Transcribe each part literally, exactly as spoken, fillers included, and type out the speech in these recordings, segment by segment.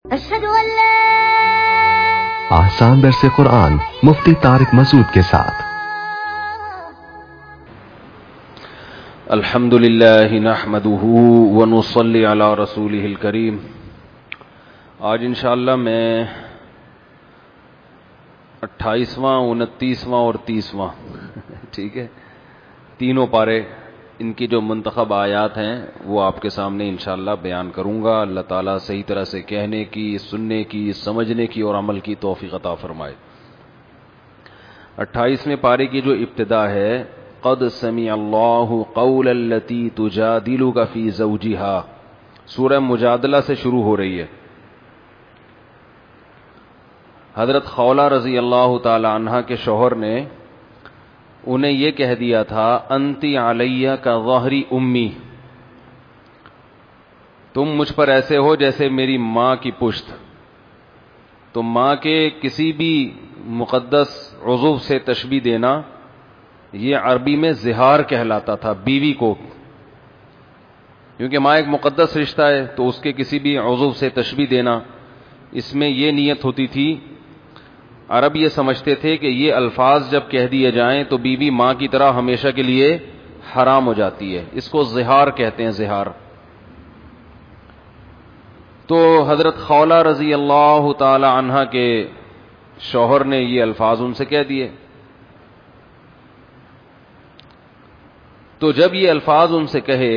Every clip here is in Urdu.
اشہد ان لا آسان درس قرآن مفتی طارق مسعود کے ساتھ۔ الحمد للہ نحمدہ ونصلی علی رسولہ الکریم۔ آج انشاءاللہ میں اٹھائیسواں انتیسواں اور تیسواں ٹھیک ہے تینوں پارے ان کی جو منتخب آیات ہیں وہ آپ کے سامنے انشاءاللہ بیان کروں گا۔ اللہ تعالیٰ صحیح طرح سے کہنے کی، سننے کی، سمجھنے کی اور عمل کی توفیق عطا فرمائے۔ اٹھائیسویں پارے کی جو ابتدا ہے، قد سمع اللہ قول التی تجادلک فی زوجہا، سورہ مجادلہ سے شروع ہو رہی ہے۔ حضرت خولہ رضی اللہ تعالی عنہا کے شوہر نے انہیں یہ کہہ دیا تھا، انتی علیہ کا ظہری امی، تم مجھ پر ایسے ہو جیسے میری ماں کی پشت۔ تو ماں کے کسی بھی مقدس عضو سے تشبیہ دینا یہ عربی میں زہار کہلاتا تھا بیوی کو، کیونکہ ماں ایک مقدس رشتہ ہے تو اس کے کسی بھی عضو سے تشبیہ دینا، اس میں یہ نیت ہوتی تھی، عرب یہ سمجھتے تھے کہ یہ الفاظ جب کہہ دیے جائیں تو بیوی ماں کی طرح ہمیشہ کے لیے حرام ہو جاتی ہے، اس کو زہار کہتے ہیں، زہار۔ تو حضرت خولہ رضی اللہ تعالی عنہا کے شوہر نے یہ الفاظ ان سے کہہ دیے، تو جب یہ الفاظ ان سے کہے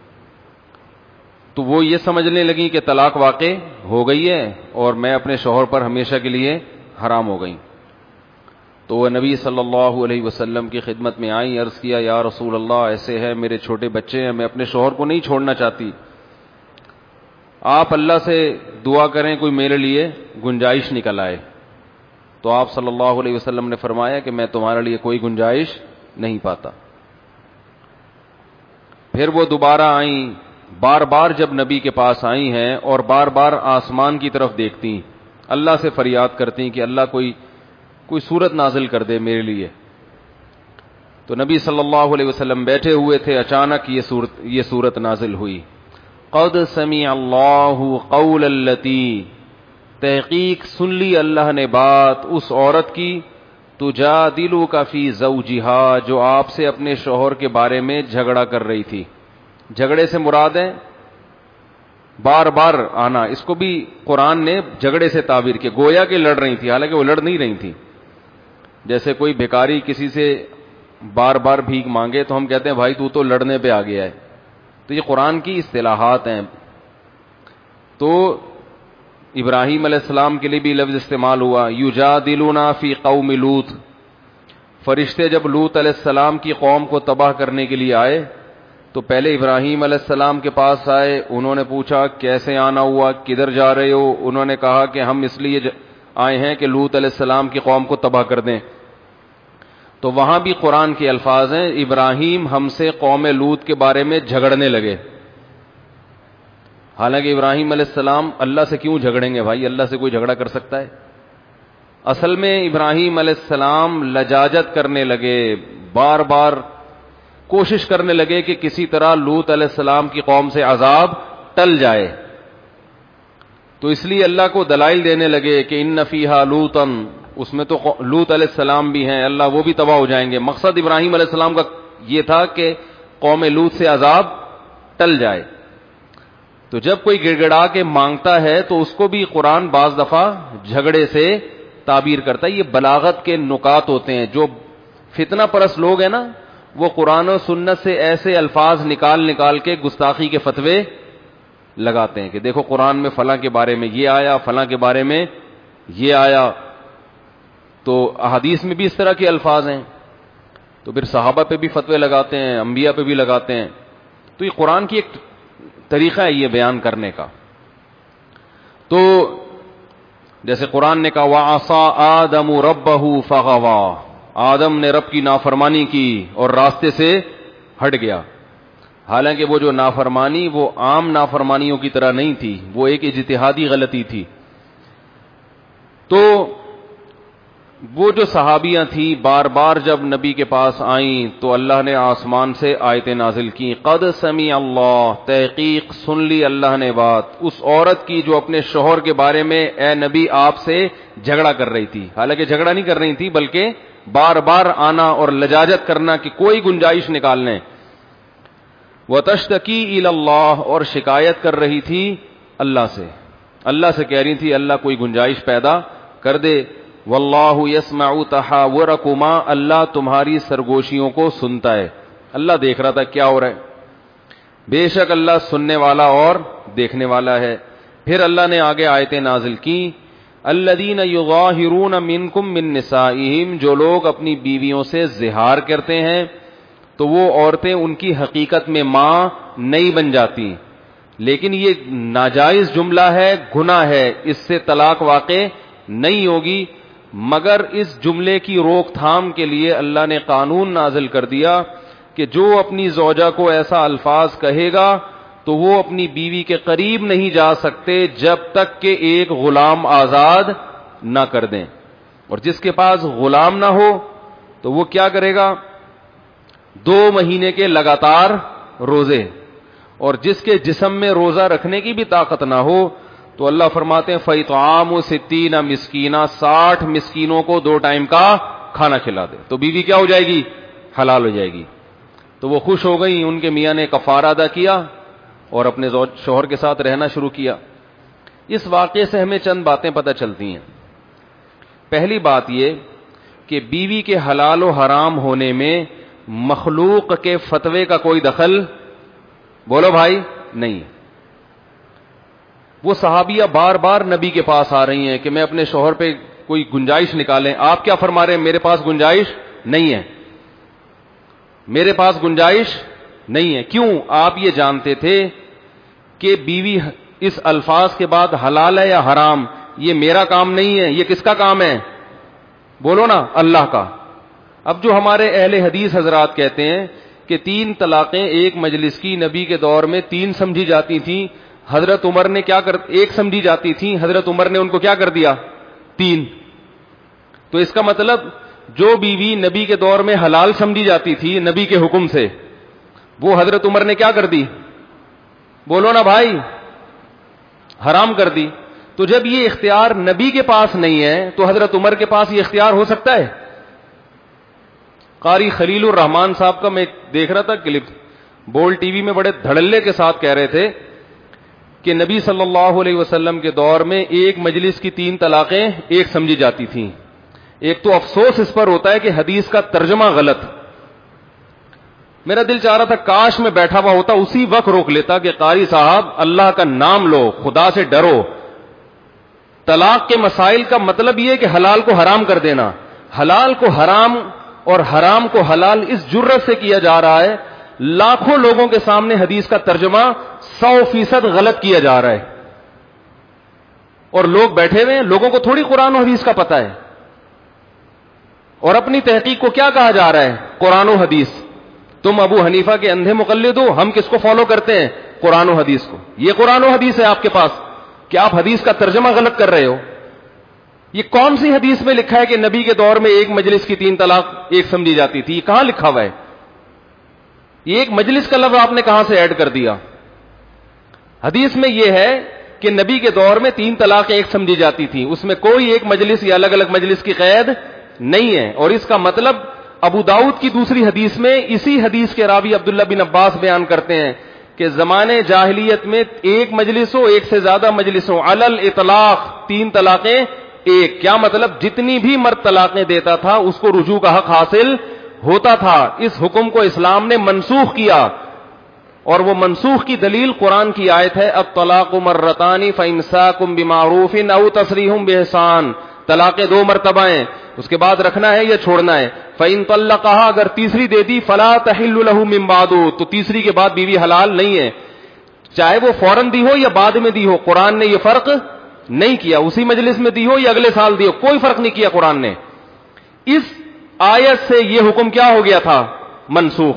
تو وہ یہ سمجھنے لگیں کہ طلاق واقع ہو گئی ہے اور میں اپنے شوہر پر ہمیشہ کے لیے حرام ہو گئی۔ تو وہ نبی صلی اللہ علیہ وسلم کی خدمت میں آئیں، عرض کیا، یا رسول اللہ ایسے ہے، میرے چھوٹے بچے ہیں، میں اپنے شوہر کو نہیں چھوڑنا چاہتی، آپ اللہ سے دعا کریں کوئی میرے لیے گنجائش نکل آئے۔ تو آپ صلی اللہ علیہ وسلم نے فرمایا کہ میں تمہارے لیے کوئی گنجائش نہیں پاتا۔ پھر وہ دوبارہ آئیں، بار بار جب نبی کے پاس آئی ہیں اور بار بار آسمان کی طرف دیکھتی، اللہ سے فریاد کرتی کہ اللہ کوئی کوئی صورت نازل کر دے میرے لیے۔ تو نبی صلی اللہ علیہ وسلم بیٹھے ہوئے تھے، اچانک یہ صورت یہ صورت نازل ہوئی، قد سمع اللہ قول التی، تحقیق سن لی اللہ نے بات اس عورت کی، تجادلک فی زوجہا، جو آپ سے اپنے شوہر کے بارے میں جھگڑا کر رہی تھی۔ جھگڑے سے مراد ہے بار بار آنا، اس کو بھی قرآن نے جھگڑے سے تعبیر کیا، گویا کہ لڑ رہی تھی، حالانکہ وہ لڑ نہیں رہی تھی۔ جیسے کوئی بھیکاری کسی سے بار بار بھیک مانگے تو ہم کہتے ہیں بھائی تو تو لڑنے پہ آ گیا ہے، تو یہ قرآن کی اصطلاحات ہیں۔ تو ابراہیم علیہ السلام کے لیے بھی لفظ استعمال ہوا، یجادلونا فی قوم لوط، فرشتے جب لوط علیہ السلام کی قوم کو تباہ کرنے کے لیے آئے تو پہلے ابراہیم علیہ السلام کے پاس آئے، انہوں نے پوچھا کیسے آنا ہوا، کدھر جا رہے ہو؟ انہوں نے کہا کہ ہم اس لیے آئے ہیں کہ لوط علیہ السلام کی قوم کو تباہ کر دیں۔ تو وہاں بھی قرآن کے الفاظ ہیں، ابراہیم ہم سے قوم لوط کے بارے میں جھگڑنے لگے۔ حالانکہ ابراہیم علیہ السلام اللہ سے کیوں جھگڑیں گے بھائی، اللہ سے کوئی جھگڑا کر سکتا ہے؟ اصل میں ابراہیم علیہ السلام لجاجت کرنے لگے، بار بار کوشش کرنے لگے کہ کسی طرح لوط علیہ السلام کی قوم سے عذاب ٹل جائے، تو اس لیے اللہ کو دلائل دینے لگے کہ ان فیہا لوطا، اس میں تو لوط علیہ السلام بھی ہیں، اللہ وہ بھی تباہ ہو جائیں گے۔ مقصد ابراہیم علیہ السلام کا یہ تھا کہ قوم لوط سے عذاب ٹل جائے۔ تو جب کوئی گڑ گڑا کے مانگتا ہے تو اس کو بھی قرآن بعض دفعہ جھگڑے سے تعبیر کرتا ہے۔ یہ بلاغت کے نکات ہوتے ہیں، جو فتنہ پرست لوگ ہیں نا وہ قرآن و سنت سے ایسے الفاظ نکال نکال کے گستاخی کے فتوے لگاتے ہیں کہ دیکھو قرآن میں فلاں کے بارے میں یہ آیا، فلاں کے بارے میں یہ آیا، تو احادیث میں بھی اس طرح کے الفاظ ہیں، تو پھر صحابہ پہ بھی فتوے لگاتے ہیں، انبیاء پہ بھی لگاتے ہیں۔ تو یہ قرآن کی ایک طریقہ ہے یہ بیان کرنے کا۔ تو جیسے قرآن نے کہا وَعَصَىٰ آدَمُ رَبَّهُ فَغَوَىٰ، آدم نے رب کی نافرمانی کی اور راستے سے ہٹ گیا۔ حالانکہ وہ جو نافرمانی وہ عام نافرمانیوں کی طرح نہیں تھی، وہ ایک اجتہادی غلطی تھی۔ تو وہ جو صحابیاں تھیں بار بار جب نبی کے پاس آئیں تو اللہ نے آسمان سے آیتیں نازل کی. قد سمع اللہ, تحقیق سن لی اللہ نے بات اس عورت کی جو اپنے شوہر کے بارے میں اے نبی آپ سے جھگڑا کر رہی تھی. حالانکہ جھگڑا نہیں کر رہی تھی بلکہ بار بار آنا اور لجاجت کرنا کہ کوئی گنجائش نکال لیں. وتشتکی الی اللہ, اور شکایت کر رہی تھی اللہ سے, اللہ سے کہہ رہی تھی اللہ کوئی گنجائش پیدا کر دے. واللہ یسمع تحاورکما, اللہ تمہاری سرگوشیوں کو سنتا ہے. اللہ دیکھ رہا تھا کیا ہو رہا ہے, بے شک اللہ سننے والا اور دیکھنے والا ہے. پھر اللہ نے آگے آیتیں نازل کی. الذین یظاہرون منکم من نسائہم, جو لوگ اپنی بیویوں سے زہار کرتے ہیں تو وہ عورتیں ان کی حقیقت میں ماں نہیں بن جاتی, لیکن یہ ناجائز جملہ ہے, گناہ ہے, اس سے طلاق واقع نہیں ہوگی. مگر اس جملے کی روک تھام کے لیے اللہ نے قانون نازل کر دیا کہ جو اپنی زوجہ کو ایسا الفاظ کہے گا تو وہ اپنی بیوی کے قریب نہیں جا سکتے جب تک کہ ایک غلام آزاد نہ کر دیں. اور جس کے پاس غلام نہ ہو تو وہ کیا کرے گا, دو مہینے کے لگاتار روزے. اور جس کے جسم میں روزہ رکھنے کی بھی طاقت نہ ہو تو اللہ فرماتے ہیں فَإِطْعَامُ سِتِّينَ مِسْكِينًا, ساٹھ مسکینوں کو دو ٹائم کا کھانا کھلا دے تو بیوی کیا ہو جائے گی, حلال ہو جائے گی. تو وہ خوش ہو گئی, ان کے میاں نے کفارہ ادا کیا اور اپنے شوہر کے ساتھ رہنا شروع کیا. اس واقعے سے ہمیں چند باتیں پتہ چلتی ہیں. پہلی بات یہ کہ بیوی کے حلال و حرام ہونے میں مخلوق کے فتوے کا کوئی دخل, بولو بھائی, نہیں. وہ صحابیہ بار بار نبی کے پاس آ رہی ہیں کہ میں اپنے شوہر پہ کوئی گنجائش نکالیں. آپ کیا فرما رہے ہیں, میرے پاس گنجائش نہیں ہے, میرے پاس گنجائش نہیں ہے. کیوں؟ آپ یہ جانتے تھے کہ بیوی اس الفاظ کے بعد حلال ہے یا حرام, یہ میرا کام نہیں ہے, یہ کس کا کام ہے, بولو نا, اللہ کا. اب جو ہمارے اہل حدیث حضرات کہتے ہیں کہ تین طلاقیں ایک مجلس کی نبی کے دور میں تین سمجھی جاتی تھیں, حضرت عمر نے کیا کر, ایک سمجھی جاتی تھی, حضرت عمر نے ان کو کیا کر دیا, تین. تو اس کا مطلب جو بیوی نبی کے دور میں حلال سمجھی جاتی تھی نبی کے حکم سے, وہ حضرت عمر نے کیا کر دی, بولو نا بھائی, حرام کر دی. تو جب یہ اختیار نبی کے پاس نہیں ہے تو حضرت عمر کے پاس یہ اختیار ہو سکتا ہے. قاری خلیل الرحمان صاحب کا میں دیکھ رہا تھا کلپ, بول ٹی وی میں بڑے دھڑلے کے ساتھ کہہ رہے تھے کہ نبی صلی اللہ علیہ وسلم کے دور میں ایک مجلس کی تین طلاقیں ایک سمجھی جاتی تھیں. ایک تو افسوس اس پر ہوتا ہے کہ حدیث کا ترجمہ غلط. میرا دل چاہ رہا تھا کاش میں بیٹھا ہوا ہوتا اسی وقت روک لیتا کہ قاری صاحب اللہ کا نام لو, خدا سے ڈرو. طلاق کے مسائل کا مطلب یہ کہ حلال کو حرام کر دینا, حلال کو حرام اور حرام کو حلال اس جرت سے کیا جا رہا ہے. لاکھوں لوگوں کے سامنے حدیث کا ترجمہ سو فیصد غلط کیا جا رہا ہے, اور لوگ بیٹھے ہوئے ہیں, لوگوں کو تھوڑی قرآن و حدیث کا پتہ ہے. اور اپنی تحقیق کو کیا کہا جا رہا ہے, قرآن و حدیث. تم ابو حنیفہ کے اندھے مقلد ہو, ہم کس کو فالو کرتے ہیں, قرآن و حدیث کو. یہ قرآن و حدیث ہے آپ کے پاس کہ آپ حدیث کا ترجمہ غلط کر رہے ہو. یہ کون سی حدیث میں لکھا ہے کہ نبی کے دور میں ایک مجلس کی تین طلاق ایک سمجھی جاتی تھی؟ یہ کہاں لکھا ہوا ہے؟ یہ ایک مجلس کا لفظ آپ نے کہاں سے ایڈ کر دیا؟ حدیث میں یہ ہے کہ نبی کے دور میں تین طلاقیں ایک سمجھی جاتی تھی, اس میں کوئی ایک مجلس یا الگ الگ مجلس کی قید نہیں ہے. اور اس کا مطلب ابو داؤد کی دوسری حدیث میں اسی حدیث کے راوی عبداللہ بن عباس بیان کرتے ہیں کہ زمانے جاہلیت میں ایک مجلس ہو, ایک سے زیادہ مجلس ہو, علل اطلاق تین طلاقیں ایک. کیا مطلب؟ جتنی بھی مرد طلاقیں دیتا تھا اس کو رجوع کا حق حاصل ہوتا تھا. اس حکم کو اسلام نے منسوخ کیا, اور وہ منسوخ کی دلیل قرآن کی آیت ہے الطلاق مرتان فامساکم بمعروف او تسریح باحسان. طلاقیں دو مرتبہ ہیں, اس کے بعد رکھنا ہے یا چھوڑنا ہے. فإن طلقها, اگر تیسری دے دی, فلا تحل له من بعد, تو تیسری کے بعد بیوی حلال نہیں ہے, چاہے وہ فوراً دی ہو یا بعد میں دی ہو. قرآن نے یہ فرق نہیں کیا, اسی مجلس میں دی ہو یا اگلے سال دی ہو, کوئی فرق نہیں کیا قرآن نے. اس آیت سے یہ حکم کیا ہو گیا تھا؟ منسوخ.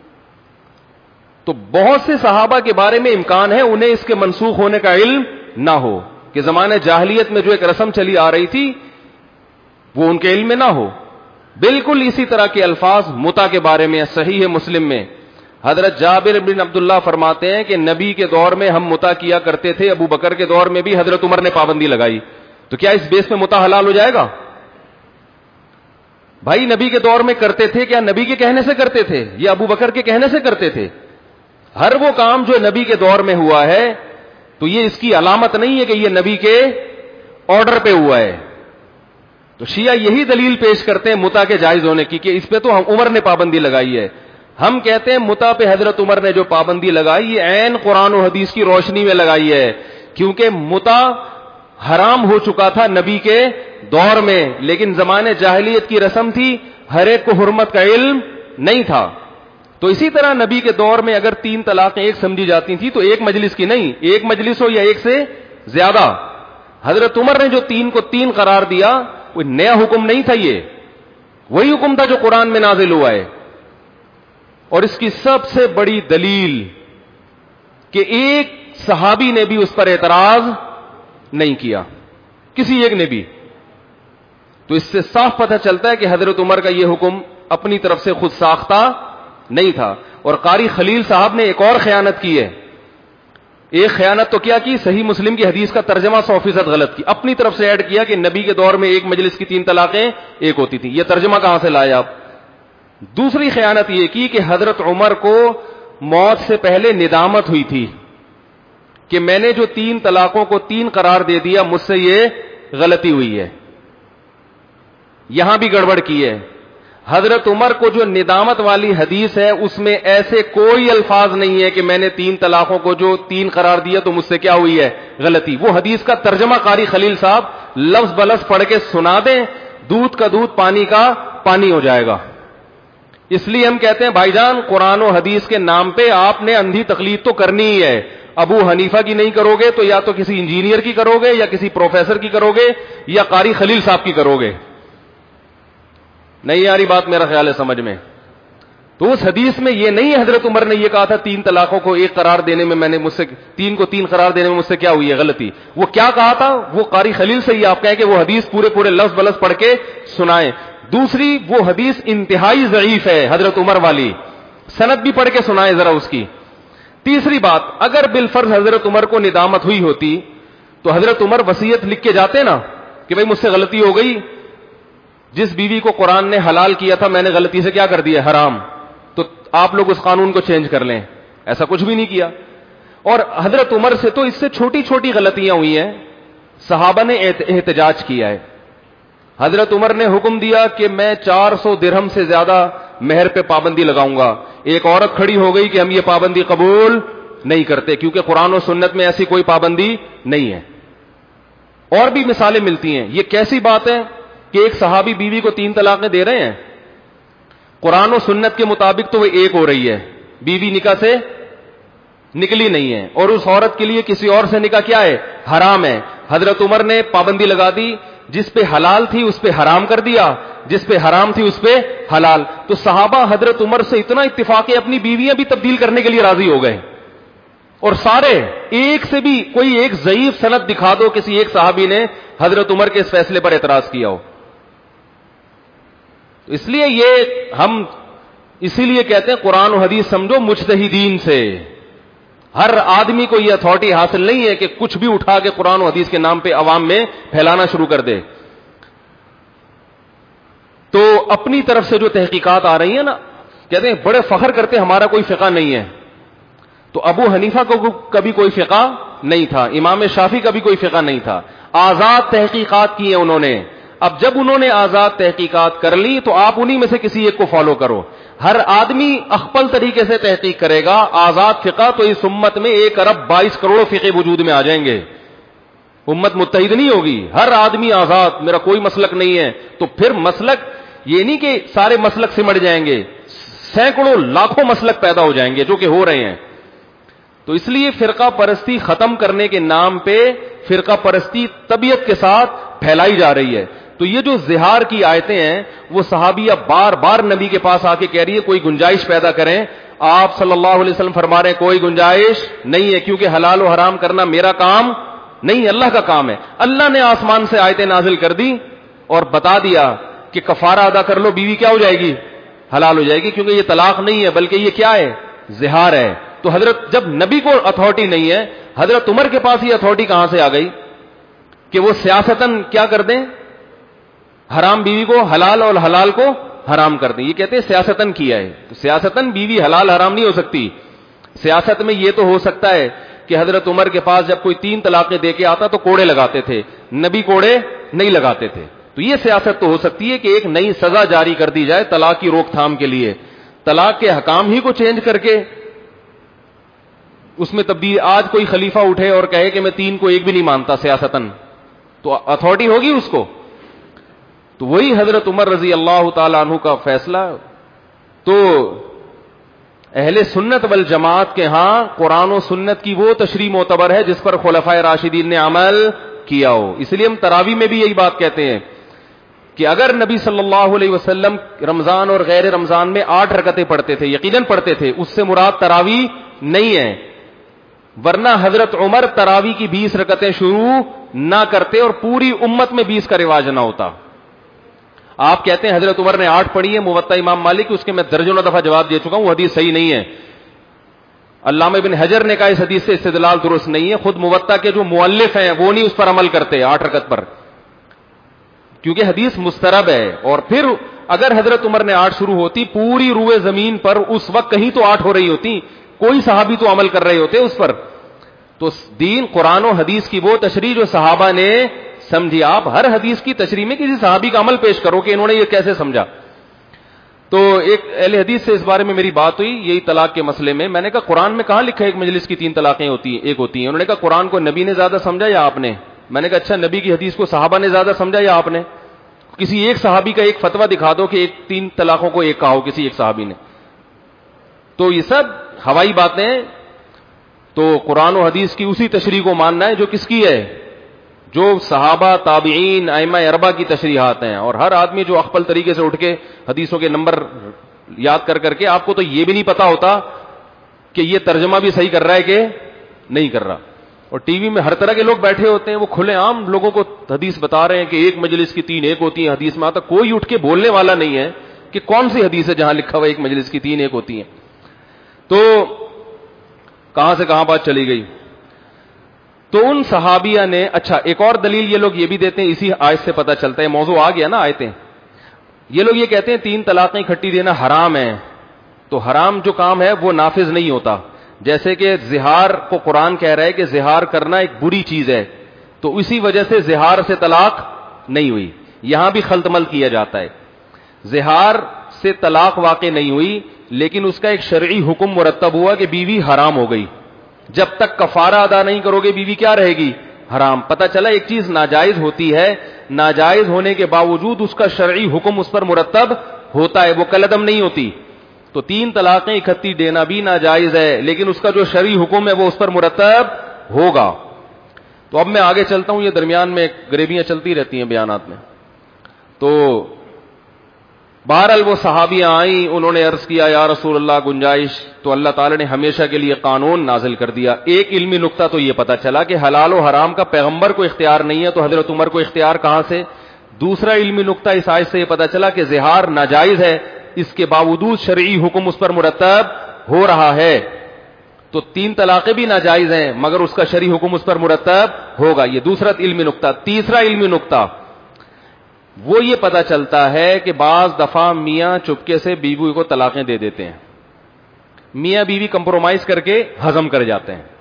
تو بہت سے صحابہ کے بارے میں امکان ہے انہیں اس کے منسوخ ہونے کا علم نہ ہو, کہ زمانے جاہلیت میں جو ایک رسم چلی آ رہی تھی وہ ان کے علم میں نہ ہو. بالکل اسی طرح کے الفاظ متع کے بارے میں صحیح مسلم میں حضرت جابر بن عبداللہ فرماتے ہیں کہ نبی کے دور میں ہم متع کیا کرتے تھے, ابو بکر کے دور میں بھی حضرت عمر نے پابندی لگائی, تو کیا اس بیس میں متع حلال ہو جائے گا؟ بھائی نبی کے دور میں کرتے تھے, کیا نبی کے کہنے سے کرتے تھے یا ابو بکر کے کہنے سے کرتے تھے؟ ہر وہ کام جو نبی کے دور میں ہوا ہے تو یہ اس کی علامت نہیں ہے کہ یہ نبی کے آرڈر پہ ہوا ہے. تو شیعہ یہی دلیل پیش کرتے ہیں متع کے جائز ہونے کی کہ اس پہ تو عمر نے پابندی لگائی ہے. ہم کہتے ہیں متع پہ حضرت عمر نے جو پابندی لگائی یہ عین قرآن و حدیث کی روشنی میں لگائی ہے, کیونکہ متع حرام ہو چکا تھا نبی کے دور میں, لیکن زمانے جاہلیت کی رسم تھی, ہر ایک کو حرمت کا علم نہیں تھا. تو اسی طرح نبی کے دور میں اگر تین طلاقیں ایک سمجھی جاتی تھی تو ایک مجلس کی نہیں, ایک مجلس ہو یا ایک سے زیادہ. حضرت عمر نے جو تین کو تین قرار دیا کوئی نیا حکم نہیں تھا, یہ وہی حکم تھا جو قرآن میں نازل ہوا ہے. اور اس کی سب سے بڑی دلیل کہ ایک صحابی نے بھی اس پر اعتراض نہیں کیا, کسی ایک نے بھی. تو اس سے صاف پتہ چلتا ہے کہ حضرت عمر کا یہ حکم اپنی طرف سے خود ساختہ نہیں تھا. اور قاری خلیل صاحب نے ایک اور خیانت کی ہے. ایک خیانت تو کیا کی, صحیح مسلم کی حدیث کا ترجمہ سو فیصد غلط کی, اپنی طرف سے ایڈ کیا کہ نبی کے دور میں ایک مجلس کی تین طلاقیں ایک ہوتی تھی. یہ ترجمہ کہاں سے لائے آپ؟ دوسری خیانت یہ کی کہ حضرت عمر کو موت سے پہلے ندامت ہوئی تھی کہ میں نے جو تین طلاقوں کو تین قرار دے دیا مجھ سے یہ غلطی ہوئی ہے. یہاں بھی گڑبڑ کی ہے. حضرت عمر کو جو ندامت والی حدیث ہے اس میں ایسے کوئی الفاظ نہیں ہے کہ میں نے تین طلاقوں کو جو تین قرار دیا تو مجھ سے کیا ہوئی ہے غلطی. وہ حدیث کا ترجمہ قاری خلیل صاحب لفظ بلفظ پڑھ کے سنا دیں, دودھ کا دودھ پانی کا پانی ہو جائے گا. اس لیے ہم کہتے ہیں بھائی جان قرآن و حدیث کے نام پہ آپ نے اندھی تقلید تو کرنی ہی ہے. ابو حنیفہ کی نہیں کرو گے تو یا تو کسی انجینئر کی کرو گے یا کسی پروفیسر کی کرو گے یا قاری خلیل صاحب کی کرو گے. نہیں یاری بات میرا خیال ہے سمجھ میں. تو اس حدیث میں یہ نہیں حضرت عمر نے یہ کہا تھا تین طلاقوں کو ایک قرار دینے میں میں نے مجھ سے تین کو تین قرار دینے میں مجھ سے کیا ہوئی ہے غلطی. وہ کیا کہا تھا وہ قاری خلیل سے ہی آپ کہیں کہ وہ حدیث پورے پورے لفظ بلفظ پڑھ کے سنائیں. دوسری وہ حدیث انتہائی ضعیف ہے حضرت عمر والی, سند بھی پڑھ کے سنائیں ذرا اس کی. تیسری بات, اگر بالفرض حضرت عمر کو ندامت ہوئی ہوتی تو حضرت عمر وصیت لکھ کے جاتے نا کہ بھئی مجھ سے غلطی ہو گئی, جس بیوی کو قرآن نے حلال کیا تھا میں نے غلطی سے کیا کر دیا حرام, تو آپ لوگ اس قانون کو چینج کر لیں. ایسا کچھ بھی نہیں کیا. اور حضرت عمر سے تو اس سے چھوٹی چھوٹی غلطیاں ہوئی ہیں, صحابہ نے احتجاج کیا ہے. حضرت عمر نے حکم دیا کہ میں چار سو درہم سے زیادہ مہر پہ پابندی لگاؤں گا. ایک عورت کھڑی ہو گئی کہ ہم یہ پابندی قبول نہیں کرتے کیونکہ قرآن و سنت میں ایسی کوئی پابندی نہیں ہے. اور بھی مثالیں ملتی ہیں. یہ کیسی بات ہے کہ ایک صحابی بیوی کو تین طلاقیں دے رہے ہیں, قرآن و سنت کے مطابق تو وہ ایک ہو رہی ہے, بیوی نکاح سے نکلی نہیں ہے, اور اس عورت کے لیے کسی اور سے نکاح کیا ہے حرام ہے. حضرت عمر نے پابندی لگا دی, جس پہ حلال تھی اس پہ حرام کر دیا, جس پہ حرام تھی اس پہ حلال. تو صحابہ حضرت عمر سے اتنا اتفاق ہے اپنی بیویاں بھی تبدیل کرنے کے لیے راضی ہو گئے. اور سارے ایک سے بھی کوئی ایک ضعیف سند دکھا دو کسی ایک صحابی نے حضرت عمر کے اس فیصلے پر اعتراض کیا ہو. اس لیے یہ ہم اسی لیے کہتے ہیں قرآن و حدیث سمجھو مجتہدین سے. ہر آدمی کو یہ اتھارٹی حاصل نہیں ہے کہ کچھ بھی اٹھا کے قرآن و حدیث کے نام پہ عوام میں پھیلانا شروع کر دے. تو اپنی طرف سے جو تحقیقات آ رہی ہیں نا, کہتے ہیں بڑے فخر کرتے ہمارا کوئی فقہ نہیں ہے. تو ابو حنیفہ کو کبھی کوئی فقہ نہیں تھا, امام شافعی کا بھی کوئی فقہ نہیں تھا. آزاد تحقیقات کی ہیں انہوں نے. اب جب انہوں نے آزاد تحقیقات کر لی تو آپ انہی میں سے کسی ایک کو فالو کرو. ہر آدمی اخپل طریقے سے تحقیق کرے گا آزاد فقہ تو اس امت میں ایک ارب بائیس کروڑ فقہ وجود میں آ جائیں گے. امت متحد نہیں ہوگی, ہر آدمی آزاد, میرا کوئی مسلک نہیں ہے. تو پھر مسلک یہ نہیں کہ سارے مسلک سمٹ جائیں گے, سینکڑوں لاکھوں مسلک پیدا ہو جائیں گے جو کہ ہو رہے ہیں. تو اس لیے فرقہ پرستی ختم کرنے کے نام پہ فرقہ پرستی طبیعت کے ساتھ پھیلائی جا رہی ہے. تو یہ جو زہار کی آیتیں ہیں وہ صحابیہ بار بار نبی کے پاس آ کے کہہ رہی ہے کوئی گنجائش پیدا کریں. آپ صلی اللہ علیہ وسلم فرما رہے ہیں کوئی گنجائش نہیں ہے, کیونکہ حلال و حرام کرنا میرا کام نہیں, اللہ کا کام ہے. اللہ نے آسمان سے آیتیں نازل کر دی اور بتا دیا کہ کفارہ ادا کر لو, بیوی کیا ہو جائے گی؟ حلال ہو جائے گی, کیونکہ یہ طلاق نہیں ہے بلکہ یہ کیا ہے؟ زہار ہے. تو حضرت جب نبی کو اتھارٹی نہیں ہے, حضرت عمر کے پاس یہ اتھارٹی کہاں سے آ گئی کہ وہ سیاستاً کیا کر دیں؟ حرام بیوی کو حلال اور حلال کو حرام کر دیں. یہ کہتے ہیں سیاستاً کیا ہے. تو سیاستاً بیوی حلال حرام نہیں ہو سکتی. سیاست میں یہ تو ہو سکتا ہے کہ حضرت عمر کے پاس جب کوئی تین طلاقیں دے کے آتا تو کوڑے لگاتے تھے, نبی کوڑے نہیں لگاتے تھے. تو یہ سیاست تو ہو سکتی ہے کہ ایک نئی سزا جاری کر دی جائے طلاق کی روک تھام کے لیے, طلاق کے حکام ہی کو چینج کر کے اس میں تبدیل. آج کوئی خلیفہ اٹھے اور کہے کہ میں تین کو ایک بھی نہیں مانتا سیاستاً, تو اتھارٹی ہوگی اس کو؟ تو وہی حضرت عمر رضی اللہ تعالی عنہ کا فیصلہ. تو اہل سنت والجماعت کے ہاں قرآن و سنت کی وہ تشریح معتبر ہے جس پر خلفائے راشدین نے عمل کیا ہو. اس لیے ہم تراویح میں بھی یہی بات کہتے ہیں کہ اگر نبی صلی اللہ علیہ وسلم رمضان اور غیر رمضان میں آٹھ رکعتیں پڑھتے تھے, یقیناً پڑھتے تھے, اس سے مراد تراویح نہیں ہے, ورنہ حضرت عمر تراویح کی بیس رکعتیں شروع نہ کرتے اور پوری امت میں بیس کا رواج نہ ہوتا. آپ کہتے ہیں حضرت عمر نے آٹھ پڑھی ہے, موطا امام مالک, اس کے میں درجنوں دفعہ جواب دے چکا ہوں, وہ حدیث صحیح نہیں ہے. علامہ ابن حجر نے کہا اس حدیث سے استدلال درست نہیں ہے. خود موطا کے جو مؤلف ہیں وہ نہیں اس پر عمل کرتے آٹھ رکعت پر, کیونکہ حدیث مسترب ہے. اور پھر اگر حضرت عمر نے آٹھ شروع ہوتی, پوری روئے زمین پر اس وقت کہیں تو آٹھ ہو رہی ہوتی, کوئی صحابی تو عمل کر رہے ہوتے اس پر. تو دین قرآن و حدیث کی وہ تشریح جو صحابہ نے سمجھی. آپ ہر حدیث کی تشریح میں کسی صحابی کا عمل پیش کرو کہ انہوں نے یہ کیسے سمجھا. تو ایک اہل حدیث سے اس بارے میں میری بات ہوئی یہی طلاق کے مسئلے میں. میں نے کہا قرآن میں کہاں لکھا ہے ایک مجلس کی تین طلاقیں ہوتی ہیں, ایک ہوتی ہیں. انہوں نے کہا قرآن کو نبی نے زیادہ سمجھا یا آپ نے؟ میں نے کہا اچھا, نبی کی حدیث کو صحابہ نے زیادہ سمجھا یا آپ نے؟ کسی ایک صحابی کا ایک فتویٰ دکھا دو کہ ایک تین طلاقوں کو ایک کہا ہو کسی ایک صحابی نے. تو یہ سب ہوائی باتیں. تو قرآن و حدیث کی اسی تشریح کو ماننا ہے جو کس کی ہے, جو صحابہ تابعین ائمہ اربعہ کی تشریحات ہیں. اور ہر آدمی جو اخپل طریقے سے اٹھ کے حدیثوں کے نمبر یاد کر کر کے, آپ کو تو یہ بھی نہیں پتا ہوتا کہ یہ ترجمہ بھی صحیح کر رہا ہے کہ نہیں کر رہا. اور ٹی وی میں ہر طرح کے لوگ بیٹھے ہوتے ہیں, وہ کھلے عام لوگوں کو حدیث بتا رہے ہیں کہ ایک مجلس کی تین ایک ہوتی ہیں. حدیث میں آتا کوئی اٹھ کے بولنے والا نہیں ہے کہ کون سی حدیث ہے جہاں لکھا ہوا ایک مجلس کی تین ایک ہوتی ہیں. تو کہاں سے کہاں بات چلی گئی. تو ان صحابیہ نے, اچھا ایک اور دلیل یہ لوگ یہ بھی دیتے ہیں, اسی آیت سے پتہ چلتا ہے, موضوع آ گیا نا آیتیں. یہ لوگ یہ کہتے ہیں تین طلاقیں اکٹھی دینا حرام ہے. تو حرام جو کام ہے وہ نافذ نہیں ہوتا. جیسے کہ زہار کو قرآن کہہ رہا ہے کہ زہار کرنا ایک بری چیز ہے, تو اسی وجہ سے زہار سے طلاق نہیں ہوئی. یہاں بھی خلط مل کیا جاتا ہے. زہار سے طلاق واقع نہیں ہوئی, لیکن اس کا ایک شرعی حکم مرتب ہوا کہ بیوی حرام ہو گئی. جب تک کفارہ ادا نہیں کرو گے بیوی کیا رہے گی؟ حرام. پتہ چلا ایک چیز ناجائز ہوتی ہے, ناجائز ہونے کے باوجود اس کا شرعی حکم اس پر مرتب ہوتا ہے, وہ کلعدم نہیں ہوتی. تو تین طلاقیں اکٹھی دینا بھی ناجائز ہے, لیکن اس کا جو شرعی حکم ہے وہ اس پر مرتب ہوگا. تو اب میں آگے چلتا ہوں, یہ درمیان میں گریبیاں چلتی رہتی ہیں بیانات میں. تو بہرحال وہ صحابیاں آئیں, انہوں نے عرض کیا یا رسول اللہ گنجائش. تو اللہ تعالی نے ہمیشہ کے لیے قانون نازل کر دیا. ایک علمی نقطہ تو یہ پتا چلا کہ حلال و حرام کا پیغمبر کو اختیار نہیں ہے, تو حضرت عمر کو اختیار کہاں سے؟ دوسرا علمی نقطہ اس آیت سے یہ پتا چلا کہ زہار ناجائز ہے, اس کے باوجود شرعی حکم اس پر مرتب ہو رہا ہے. تو تین طلاقیں بھی ناجائز ہیں مگر اس کا شرعی حکم اس پر مرتب ہوگا. یہ دوسرا علمی نقطہ. تیسرا علمی نقطہ وہ یہ پتا چلتا ہے کہ بعض دفعہ میاں چپکے سے بیوی کو طلاقیں دے دیتے ہیں, میاں بیوی کمپرومائز کر کے ہضم کر جاتے ہیں.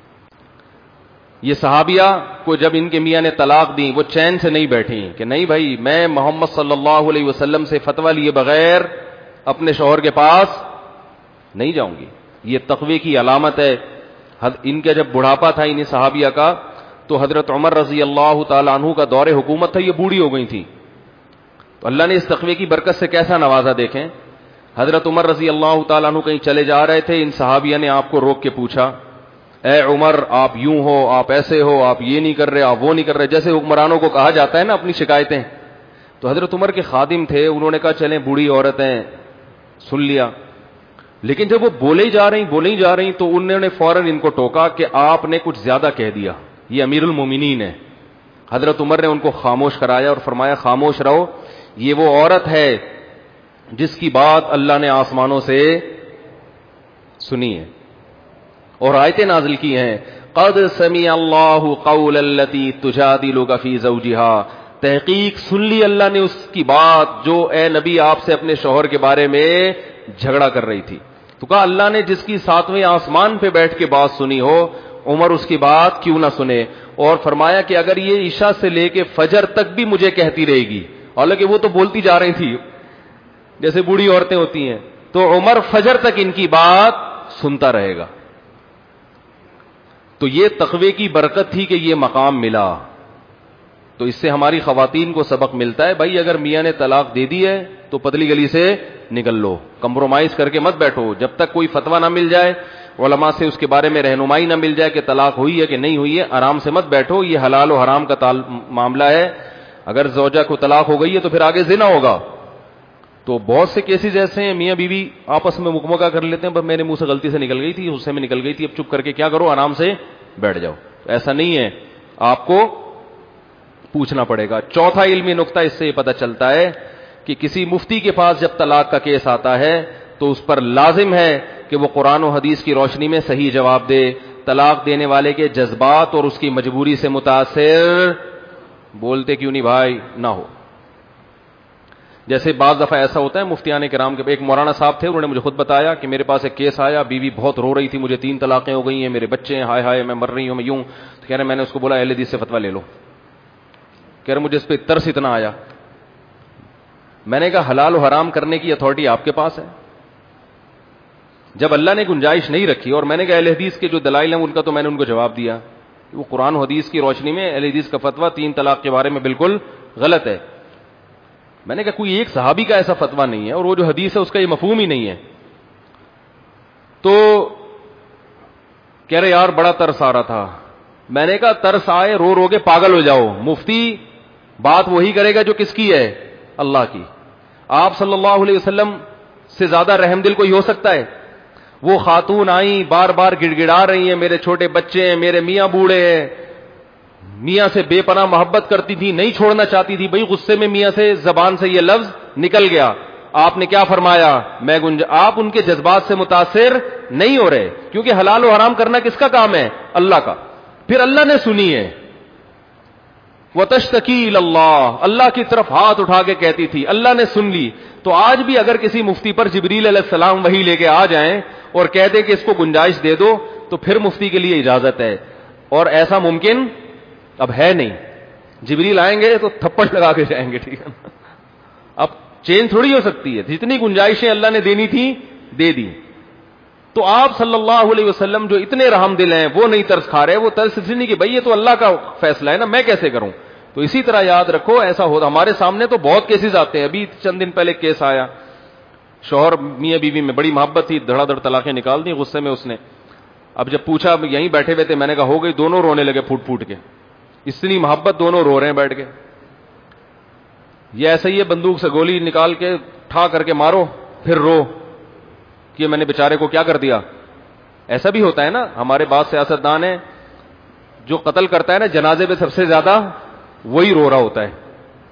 یہ صحابیہ کو جب ان کے میاں نے طلاق دی وہ چین سے نہیں بیٹھی کہ نہیں بھائی میں محمد صلی اللہ علیہ وسلم سے فتویٰ لیے بغیر اپنے شوہر کے پاس نہیں جاؤں گی. یہ تقوی کی علامت ہے. ان کا جب بڑھاپا تھا انہیں صحابیہ کا, تو حضرت عمر رضی اللہ تعالی عنہ کا دور حکومت تھا, یہ بوڑھی ہو گئی تھی. تو اللہ نے اس تقوی کی برکت سے کیسا نوازا دیکھیں. حضرت عمر رضی اللہ تعالیٰ عنہ کہیں چلے جا رہے تھے, ان صحابیہ نے آپ کو روک کے پوچھا اے عمر آپ یوں ہو, آپ ایسے ہو, آپ یہ نہیں کر رہے, آپ وہ نہیں کر رہے, جیسے حکمرانوں کو کہا جاتا ہے نا اپنی شکایتیں. تو حضرت عمر کے خادم تھے, انہوں نے کہا چلیں بوڑھی عورتیں, سن لیا. لیکن جب وہ بولے ہی جا رہی بولے ہی جا رہی تو انہوں نے فوراً ان کو ٹوکا کہ آپ نے کچھ زیادہ کہہ دیا, یہ امیر المومنین ہے. حضرت عمر نے ان کو خاموش کرایا اور فرمایا خاموش رہو، یہ وہ عورت ہے جس کی بات اللہ نے آسمانوں سے سنی ہے اور آیتیں نازل کی ہیں، قد سمع اللہ قول التی تجادلک فی زوجہا، تحقیق سن لی اللہ نے اس کی بات جو اے نبی آپ سے اپنے شوہر کے بارے میں جھگڑا کر رہی تھی. تو کہا اللہ نے جس کی ساتویں آسمان پہ بیٹھ کے بات سنی ہو، عمر اس کی بات کیوں نہ سنے. اور فرمایا کہ اگر یہ عشاء سے لے کے فجر تک بھی مجھے کہتی رہے گی، حالانکہ وہ تو بولتی جا رہی تھی جیسے بوڑھی عورتیں ہوتی ہیں، تو عمر فجر تک ان کی بات سنتا رہے گا. تو یہ تقوی کی برکت تھی کہ یہ مقام ملا. تو اس سے ہماری خواتین کو سبق ملتا ہے، بھائی اگر میاں نے طلاق دے دی ہے تو پتلی گلی سے نکل لو، کمپرومائز کر کے مت بیٹھو. جب تک کوئی فتویٰ نہ مل جائے، علماء سے اس کے بارے میں رہنمائی نہ مل جائے کہ طلاق ہوئی ہے کہ نہیں ہوئی ہے، آرام سے مت بیٹھو. یہ حلال و حرام کا معاملہ ہے. اگر زوجہ کو طلاق ہو گئی ہے تو پھر آگے زنا ہوگا. تو بہت سے کیسز ایسے ہیں میاں بیوی آپس میں مکمکہ کر لیتے ہیں، میرے منہ سے غلطی سے نکل گئی تھی، غصے میں نکل گئی تھی، اب چپ کر کے کیا کرو، آرام سے بیٹھ جاؤ. ایسا نہیں ہے، آپ کو پوچھنا پڑے گا. چوتھا علمی نقطہ اس سے یہ پتہ چلتا ہے کہ کسی مفتی کے پاس جب طلاق کا کیس آتا ہے تو اس پر لازم ہے کہ وہ قرآن و حدیث کی روشنی میں صحیح جواب دے. طلاق دینے والے کے جذبات اور اس کی مجبوری سے متاثر بولتے کیوں نہیں بھائی نہ ہو. جیسے بعض دفعہ ایسا ہوتا ہے مفتیان کرام کے، ایک مولانا صاحب تھے، انہوں نے مجھے خود بتایا کہ میرے پاس ایک کیس آیا، بیوی بہت رو رہی تھی، مجھے تین طلاقیں ہو گئی ہیں، میرے بچے ہیں، ہائے ہائے میں مر رہی ہوں، میں یوں. تو کہہ رہے میں نے اس کو بولا اہل حدیث سے فتویٰ لے لو. کہہ رہے مجھے اس پہ ترس اتنا آیا. میں نے کہا حلال و حرام کرنے کی اتھارٹی آپ کے پاس ہے. جب اللہ نے گنجائش نہیں رکھی، اور میں نے کہا اہل حدیث کے جو دلائل ہیں ان کا تو میں نے ان کو جواب دیا، وہ قرآن و حدیث کی روشنی میں اہل حدیث کا فتویٰ تین طلاق کے بارے میں بالکل غلط ہے. میں نے کہا کوئی ایک صحابی کا ایسا فتویٰ نہیں ہے، اور وہ جو حدیث ہے اس کا یہ مفہوم ہی نہیں ہے. تو کہہ رہے یار بڑا ترس آ رہا تھا. میں نے کہا ترس آئے رو رو کے پاگل ہو جاؤ، مفتی بات وہی کرے گا جو کس کی ہے، اللہ کی. آپ صلی اللہ علیہ وسلم سے زیادہ رحم دل کوئی ہو سکتا ہے؟ وہ خاتون آئیں بار بار گڑ گڑا رہی ہیں، میرے چھوٹے بچے ہیں، میرے میاں بوڑھے ہیں، میاں سے بے پناہ محبت کرتی تھی، نہیں چھوڑنا چاہتی تھی. بھئی غصے میں میاں سے زبان سے یہ لفظ نکل گیا، آپ نے کیا فرمایا؟ میں گنج آپ ان کے جذبات سے متاثر نہیں ہو رہے، کیونکہ حلال و حرام کرنا کس کا کام ہے؟ اللہ کا. پھر اللہ نے سنی ہے، وَتَشْتَكِي إِلَى اللَّهِ، اللہ کی طرف ہاتھ اٹھا کے کہتی تھی، اللہ نے سن لی. تو آج بھی اگر کسی مفتی پر جبریل علیہ السلام وہی لے کے آ جائیں اور کہہ دیں کہ اس کو گنجائش دے دو، تو پھر مفتی کے لیے اجازت ہے. اور ایسا ممکن اب ہے نہیں. جبریل آئیں گے تو تھپڑ لگا کے جائیں گے، ٹھیک ہے. اب چینج تھوڑی ہو سکتی ہے، جتنی گنجائشیں اللہ نے دینی تھی دے دی. تو آپ صلی اللہ علیہ وسلم جو اتنے رحم دل ہیں وہ نہیں ترس کھا رہے. وہ ترس اس لیے نہیں کہ بھائی یہ تو اللہ کا فیصلہ ہے نا، میں کیسے کروں. تو اسی طرح یاد رکھو ایسا ہوتا. ہمارے سامنے تو بہت کیسز آتے ہیں. ابھی چند دن پہلے کیس آیا، شوہر میاں بیوی میں بڑی محبت تھی، دھڑا دھڑ طلاقیں نکال دی غصے میں اس نے. اب جب پوچھا، یہیں بیٹھے ہوئے تھے، میں نے کہا ہو گئی، دونوں رونے لگے پھوٹ پھوٹ کے. اتنی محبت، دونوں رو رہے ہیں بیٹھ کے. یہ ایسا ہی ہے بندوق سے گولی نکال کے ٹھا کر کے مارو پھر رو کہ میں نے بیچارے کو کیا کر دیا. ایسا بھی ہوتا ہے نا. ہمارے بعض سیاستدان ہیں جو قتل کرتا ہے نا جنازے پہ سب سے زیادہ وہی رو رہا ہوتا ہے.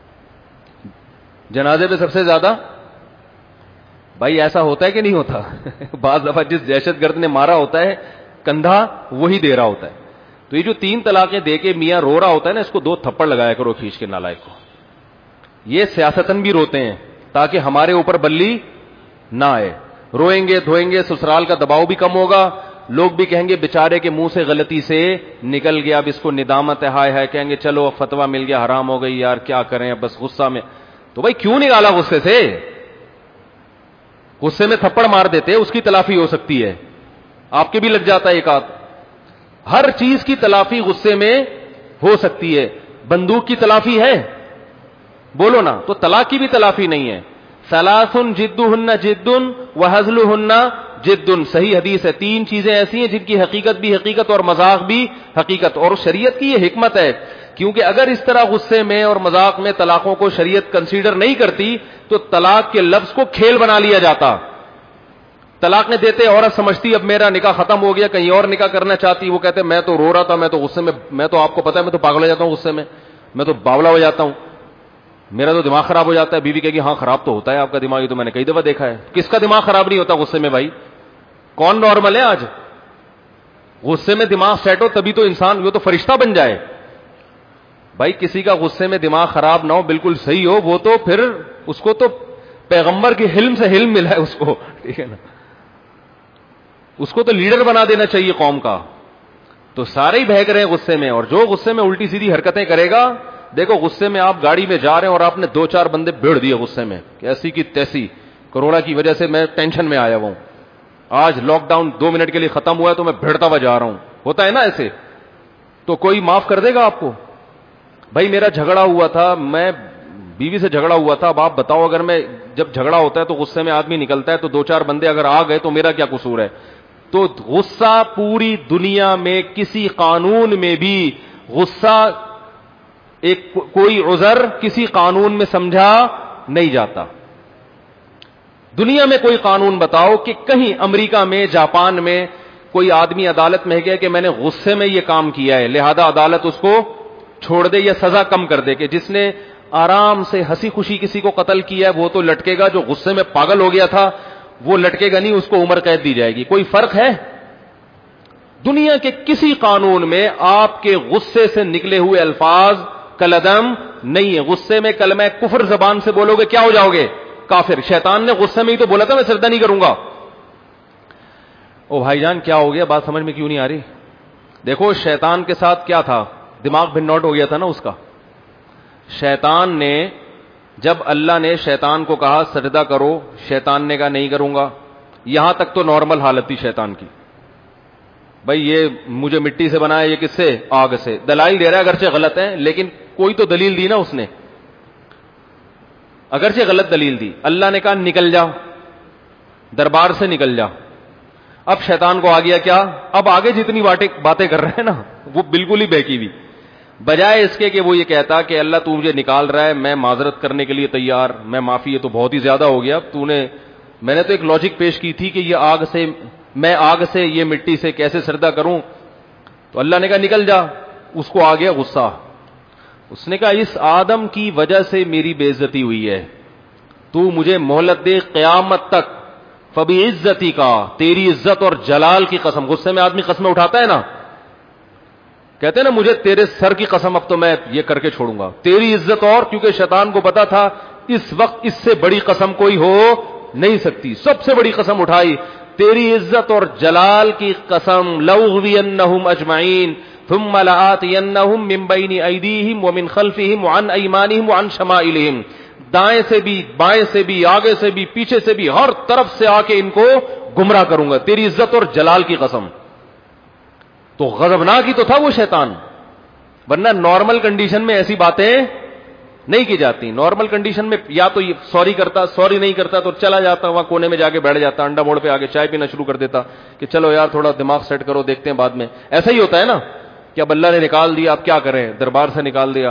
جنازے پہ سب سے زیادہ بھائی ایسا ہوتا ہے کہ نہیں ہوتا؟ بعض دفعہ جس دہشت گرد نے مارا ہوتا ہے کندھا وہی دے رہا ہوتا ہے. تو یہ جو تین طلاقیں دے کے میاں رو رہا ہوتا ہے نا، اس کو دو تھپڑ لگایا کرو کھینچ کے نالائق کو. یہ سیاستن بھی روتے ہیں تاکہ ہمارے اوپر بلی نہ آئے. روئیں گے دھوئیں گے، سسرال کا دباؤ بھی کم ہوگا، لوگ بھی کہیں گے بیچارے کے منہ سے غلطی سے نکل گیا، اب اس کو ندامت ہے، ہائے ہائے، کہیں گے چلو فتویٰ مل گیا، حرام ہو گئی یار کیا کریں بس غصہ میں. تو بھائی کیوں نکالا غصے سے؟ غصے میں تھپڑ مار دیتے، اس کی تلافی ہو سکتی ہے. آپ کے بھی لگ جاتا ہے ایک آدھ. ہر چیز کی تلافی غصے میں ہو سکتی ہے. بندوق کی تلافی ہے؟ بولو نا. تو طلاق کی بھی تلافی نہیں ہے. ثلاث جدہن جد وہزلہن جد. صحیح حدیث ہے. تین چیزیں ایسی ہیں جن کی حقیقت بھی حقیقت اور مذاق بھی حقیقت. اور شریعت کی یہ حکمت ہے، کیونکہ اگر اس طرح غصے میں اور مذاق میں طلاقوں کو شریعت کنسیڈر نہیں کرتی تو طلاق کے لفظ کو کھیل بنا لیا جاتا. طلاق نے دیتے عورت سمجھتی اب میرا نکاح ختم ہو گیا، کہیں اور نکاح کرنا چاہتی. وہ کہتے میں تو رو رہا تھا، میں تو غصے میں، میں تو آپ کو پتا ہے میں تو پاگل ہو جاتا ہوں غصے میں، میں تو باولا ہو جاتا ہوں, میرا تو دماغ خراب ہو جاتا ہے. بیوی کہے گی ہاں خراب تو ہوتا ہے آپ کا دماغ, یہ تو میں نے کئی دفعہ دیکھا ہے. کس کا دماغ خراب نہیں ہوتا غصے میں بھائی؟ کون نارمل ہے آج؟ غصے میں دماغ سیٹ ہو تبھی تو انسان, وہ تو فرشتہ بن جائے بھائی. کسی کا غصے میں دماغ خراب نہ ہو, بالکل صحیح ہو, وہ تو پھر اس کو تو پیغمبر کی حلم سے حلم ملا ہے اس کو, ٹھیک ہے نا, اس کو تو لیڈر بنا دینا چاہیے قوم کا. تو سارے ہی بہک رہے ہیں غصے میں, اور جو غصے میں الٹی سیدھی حرکتیں کرے گا, دیکھو غصے میں آپ گاڑی میں جا رہے ہیں اور آپ نے دو چار بندے بھیڑ دیے غصے میں, ایسی کی تیسی, کورونا کی وجہ سے میں ٹینشن میں آیا ہوں, آج لاک ڈاؤن دو منٹ کے لیے ختم ہوا ہے تو میں بھیڑتا ہوا جا رہا ہوں, ہوتا ہے نا ایسے, تو کوئی معاف کر دے گا آپ کو؟ بھائی میرا جھگڑا ہوا تھا, میں بیوی سے جھگڑا ہوا تھا, اب آپ بتاؤ اگر میں, جب جھگڑا ہوتا ہے تو غصے میں آدمی نکلتا ہے, تو دو چار بندے اگر آ گئے تو میرا کیا قصور ہے؟ تو غصہ پوری دنیا میں کسی قانون میں بھی غصہ ایک کوئی عذر کسی قانون میں سمجھا نہیں جاتا. دنیا میں کوئی قانون بتاؤ کہ کہیں امریکہ میں, جاپان میں کوئی آدمی عدالت میں گیا کہ میں نے غصے میں یہ کام کیا ہے, لہذا عدالت اس کو چھوڑ دے یا سزا کم کر دے, کہ جس نے آرام سے ہنسی خوشی کسی کو قتل کیا ہے وہ تو لٹکے گا, جو غصے میں پاگل ہو گیا تھا وہ لٹکے گا نہیں, اس کو عمر قید دی جائے گی. کوئی فرق ہے؟ دنیا کے کسی قانون میں آپ کے غصے سے نکلے ہوئے الفاظ کلدم نہیں ہے. غصے میں کلمہ کفر زبان سے بولو گے کیا ہو جاؤ گے؟ کافر. شیطان نے غصے میں ہی تو بولا تھا میں سجدہ نہیں کروں گا. او بھائی جان کیا ہو گیا, بات سمجھ میں کیوں نہیں آ رہی؟ دیکھو شیطان کے ساتھ کیا تھا, دماغ بھن نوٹ ہو گیا تھا نا اس کا. شیطان نے, جب اللہ نے شیطان کو کہا سجدہ کرو, شیطان نے کہا نہیں کروں گا. یہاں تک تو نارمل حالت تھی شیطان کی, بھائی یہ مجھے مٹی سے بنایا, یہ کس سے؟ آگ سے. دلائل دے رہا ہے اگرچہ غلط ہیں, لیکن کوئی تو دلیل دی نا اس نے, اگرچہ غلط دلیل دی. اللہ نے کہا نکل جا, دربار سے نکل جا. اب شیطان کو آ گیا کیا, اب آگے جتنی باتیں کر رہے ہیں نا وہ بالکل ہی بہکی ہوئی, بجائے اس کے کہ وہ یہ کہتا کہ اللہ تو مجھے نکال رہا ہے, میں معذرت کرنے کے لیے تیار, میں معافی, یہ تو بہت ہی زیادہ ہو گیا, تو نے, میں نے تو ایک لاجک پیش کی تھی کہ یہ آگ سے, میں آگ سے یہ مٹی سے کیسے سجدہ کروں؟ تو اللہ نے کہا نکل جا. اس کو آ گیا غصہ, اس نے کہا اس آدم کی وجہ سے میری بے عزتی ہوئی ہے, تو مجھے مہلت دے قیامت تک, فبی عزتی کا, تیری عزت اور جلال کی قسم. غصے میں آدمی قسمیں اٹھاتا ہے نا, کہتے ہیں نا مجھے تیرے سر کی قسم, اب تو میں یہ کر کے چھوڑوں گا, تیری عزت اور, کیونکہ شیطان کو پتا تھا اس وقت اس سے بڑی قسم کوئی ہو نہیں سکتی, سب سے بڑی قسم اٹھائی, تیری عزت اور جلال کی قسم, لأغوینہم اجمعین ثم لآتینہم من بین ایدیہم ومن خلفہم وعن ایمانہم وعن شمائلہم, دائیں سے بھی, بائیں سے بھی, آگے سے بھی, پیچھے سے بھی, ہر طرف سے آ کے ان کو گمراہ کروں گا, تیری عزت اور جلال کی قسم. تو غضبناک ہی تو تھا وہ شیطان, ورنہ نارمل کنڈیشن میں ایسی باتیں نہیں کی جاتی. نارمل کنڈیشن میں یا تو سوری کرتا, سوری نہیں کرتا تو چلا جاتا وہاں کونے میں جا کے بیٹھ جاتا, انڈا موڑ پہ آگے چائے پینا شروع کر دیتا کہ چلو یار تھوڑا دماغ سیٹ کرو, دیکھتے ہیں بعد میں. ایسا ہی ہوتا ہے نا کہ اب اللہ نے نکال دیا, اب کیا کریں, دربار سے نکال دیا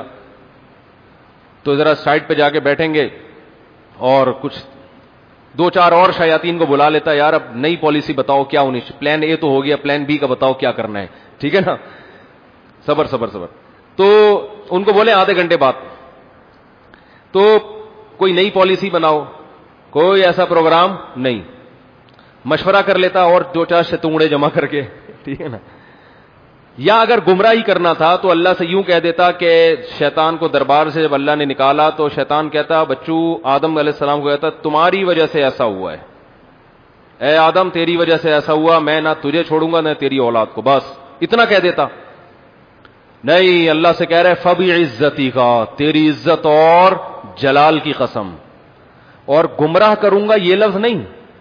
تو ذرا سائڈ پہ جا کے بیٹھیں گے, اور کچھ دو چار اور شیاطین کو بلا لیتا, یار اب نئی پالیسی بتاؤ کیا ہونی, پلان اے تو ہو گیا, پلان بی کا بتاؤ کیا کرنا ہے, ٹھیک ہے نا, صبر صبر صبر. تو ان کو بولے آدھے گھنٹے بعد, تو کوئی نئی پالیسی بناؤ, کوئی ایسا پروگرام نہیں, مشورہ کر لیتا اور دو چار شتونگڑے جمع کر کے, ٹھیک ہے نا. یا اگر گمراہی کرنا تھا تو اللہ سے یوں کہہ دیتا کہ شیطان کو دربار سے جب اللہ نے نکالا تو شیطان کہتا بچو آدم علیہ السلام کو کہتا تمہاری وجہ سے ایسا ہوا ہے, اے آدم تیری وجہ سے ایسا ہوا, میں نہ تجھے چھوڑوں گا نہ تیری اولاد کو, بس اتنا کہہ دیتا. نہیں, اللہ سے کہہ رہے فبی عزتی کا, تیری عزت اور جلال کی قسم, اور گمراہ کروں گا یہ لفظ نہیں,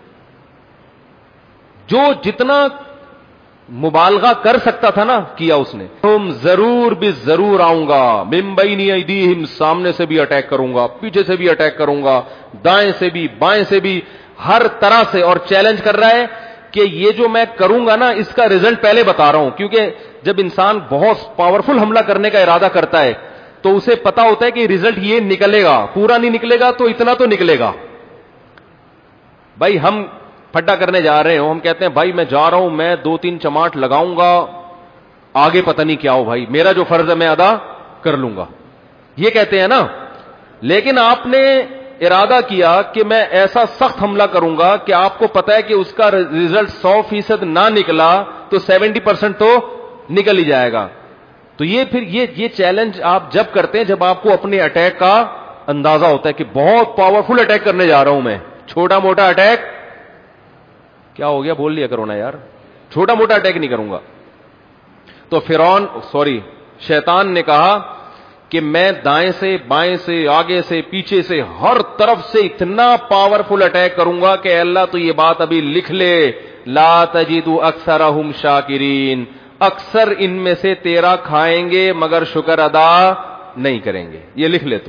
جو جتنا مبالغہ کر سکتا تھا نا کیا اس نے. تم ضرور بھی ضرور آؤں گا, من بین ایدیہم, سامنے سے بھی اٹیک کروں گا, پیچھے سے بھی اٹیک کروں گا, دائیں سے بھی بائیں سے بھی, ہر طرح سے. اور چیلنج کر رہا ہے کہ یہ جو میں کروں گا نا اس کا ریزلٹ پہلے بتا رہا ہوں, کیونکہ جب انسان بہت پاورفل حملہ کرنے کا ارادہ کرتا ہے تو اسے پتا ہوتا ہے کہ ریزلٹ یہ نکلے گا, پورا نہیں نکلے گا تو اتنا تو نکلے گا. بھائی ہم پھڈا کرنے جا رہے ہوں, ہم کہتے ہیں بھائی میں جا رہا ہوں, میں دو تین چماٹ لگاؤں گا, آگے پتہ نہیں کیا ہو, بھائی میرا جو فرض ہے میں ادا کر لوں گا. یہ کہتے ہیں نا. لیکن آپ نے ارادہ کیا کہ میں ایسا سخت حملہ کروں گا کہ آپ کو پتا ہے کہ اس کا ریزلٹ سو فیصد نہ نکلا تو سیونٹی پرسینٹ تو نکل ہی جائے گا. تو یہ پھر یہ یہ چیلنج آپ جب کرتے ہیں جب آپ کو اپنے اٹیک کا اندازہ ہوتا ہے کہ بہت پاورفل اٹیک کرنے جا رہا ہوں میں. چھوٹا موٹا اٹیک کیا ہو گیا بول لیا کرو نا یار, چھوٹا موٹا اٹیک نہیں کروں گا. تو فرعون سوری شیطان نے کہا کہ میں دائیں سے بائیں سے آگے سے پیچھے سے ہر طرف سے اتنا پاورفل اٹیک کروں گا کہ اللہ تو یہ بات ابھی لکھ لے, لا تجد اکثرہم شاکرین, اکثر ان میں سے تیرا کھائیں گے مگر شکر ادا نہیں کریں گے, یہ لکھ لے تو.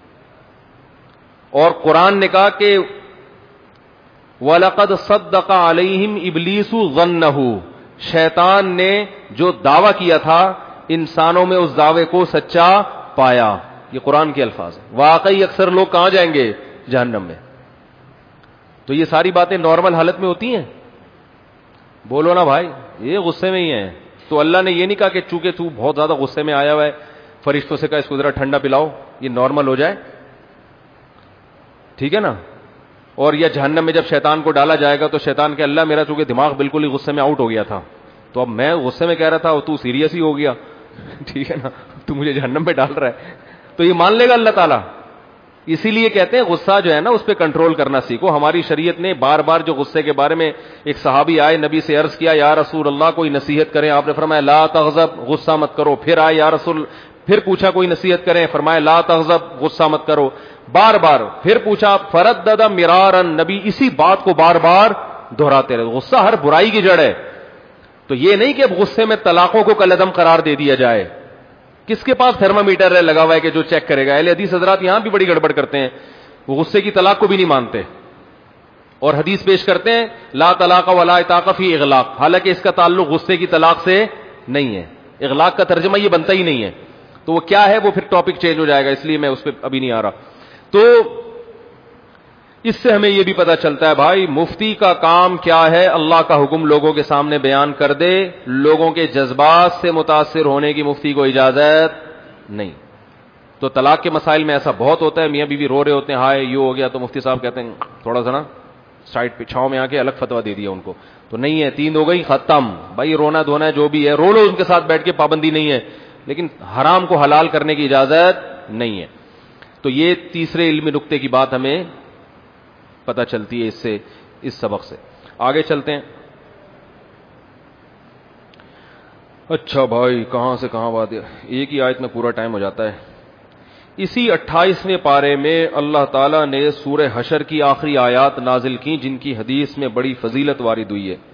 اور قرآن نے کہا کہ وَلَقَدْ صَدَّقَ عَلَيْهِمْ إِبْلِيسُ ظَنَّهُ, شیطان نے جو دعویٰ کیا تھا انسانوں میں اس دعوے کو سچا پایا. یہ قرآن کے الفاظ ہیں. واقعی اکثر لوگ کہاں جائیں گے؟ جہنم میں. تو یہ ساری باتیں نارمل حالت میں ہوتی ہیں؟ بولو نا بھائی, یہ غصے میں ہی ہیں. تو اللہ نے یہ نہیں کہا کہ چونکہ تو بہت زیادہ غصے میں آیا ہوا ہے فرشتوں سے کہا اس کو ذرا ٹھنڈا پلاؤ یہ نارمل ہو جائے, ٹھیک ہے نا. اور یا جہنم میں جب شیطان کو ڈالا جائے گا تو شیطان کہ اللہ میرا چونکہ دماغ بالکل ہی غصے میں آؤٹ ہو گیا تھا تو اب میں غصے میں کہہ رہا تھا اور تو سیریس ہی ہو گیا, ٹھیک ہے نا, تو مجھے جہنم میں ڈال رہا ہے, تو یہ مان لے گا اللہ تعالیٰ. اسی لیے کہتے ہیں غصہ جو ہے نا اس پہ کنٹرول کرنا سیکھو. ہماری شریعت نے بار بار جو غصے کے بارے میں, ایک صحابی آئے نبی سے عرض کیا یا رسول اللہ کوئی نصیحت کریں, آپ نے فرمایا لا تغضب, غصہ مت کرو. پھر آئے یا رسول, پھر پوچھا کوئی نصیحت کریں, فرمایا لا تغضب, غصہ مت کرو. بار بار پھر پوچھا فردد مرارا, نبی اسی بات کو بار بار دہراتے رہے. غصہ ہر برائی کی جڑ ہے. تو یہ نہیں کہ اب غصے میں طلاقوں کو کالعدم قرار دے دیا جائے. کس کے پاس تھرمامیٹر ہے لگا ہوا ہے کہ جو چیک کرے گا؟ اہل حدیث حضرات یہاں بھی بڑی گڑبڑ کرتے ہیں, وہ غصے کی طلاق کو بھی نہیں مانتے اور حدیث پیش کرتے ہیں لا طلاق ولا عتاق فی اغلاق, حالانکہ اس کا تعلق غصے کی طلاق سے نہیں ہے. اغلاق کا ترجمہ یہ بنتا ہی نہیں ہے. تو وہ کیا ہے وہ پھر ٹاپک چینج ہو جائے گا, اس لیے میں اس پہ ابھی نہیں آ رہا. تو اس سے ہمیں یہ بھی پتا چلتا ہے بھائی مفتی کا کام کیا ہے, اللہ کا حکم لوگوں کے سامنے بیان کر دے. لوگوں کے جذبات سے متاثر ہونے کی مفتی کو اجازت نہیں. تو طلاق کے مسائل میں ایسا بہت ہوتا ہے, میاں بیوی رو رہے ہوتے ہیں ہائے یہ ہو گیا, تو مفتی صاحب کہتے ہیں تھوڑا سا نا سائڈ پہ چھاؤں میں آ کے الگ فتوا دے دیا ان کو. تو نہیں ہے, تین ہو گئی ختم بھائی, رونا دھونا ہے جو بھی ہے رو لو, ان کے ساتھ بیٹھ کے پابندی نہیں ہے, لیکن حرام کو حلال کرنے کی اجازت نہیں ہے. تو یہ تیسرے علمی نقطے کی بات ہمیں پتہ چلتی ہے اس سے, اس سبق سے. آگے چلتے ہیں. اچھا بھائی کہاں سے کہاں بات ہے, ایک ہی آیت میں پورا ٹائم ہو جاتا ہے. اسی اٹھائیسویں پارے میں اللہ تعالیٰ نے سورہ حشر کی آخری آیات نازل کی جن کی حدیث میں بڑی فضیلت وارد ہوئی ہے.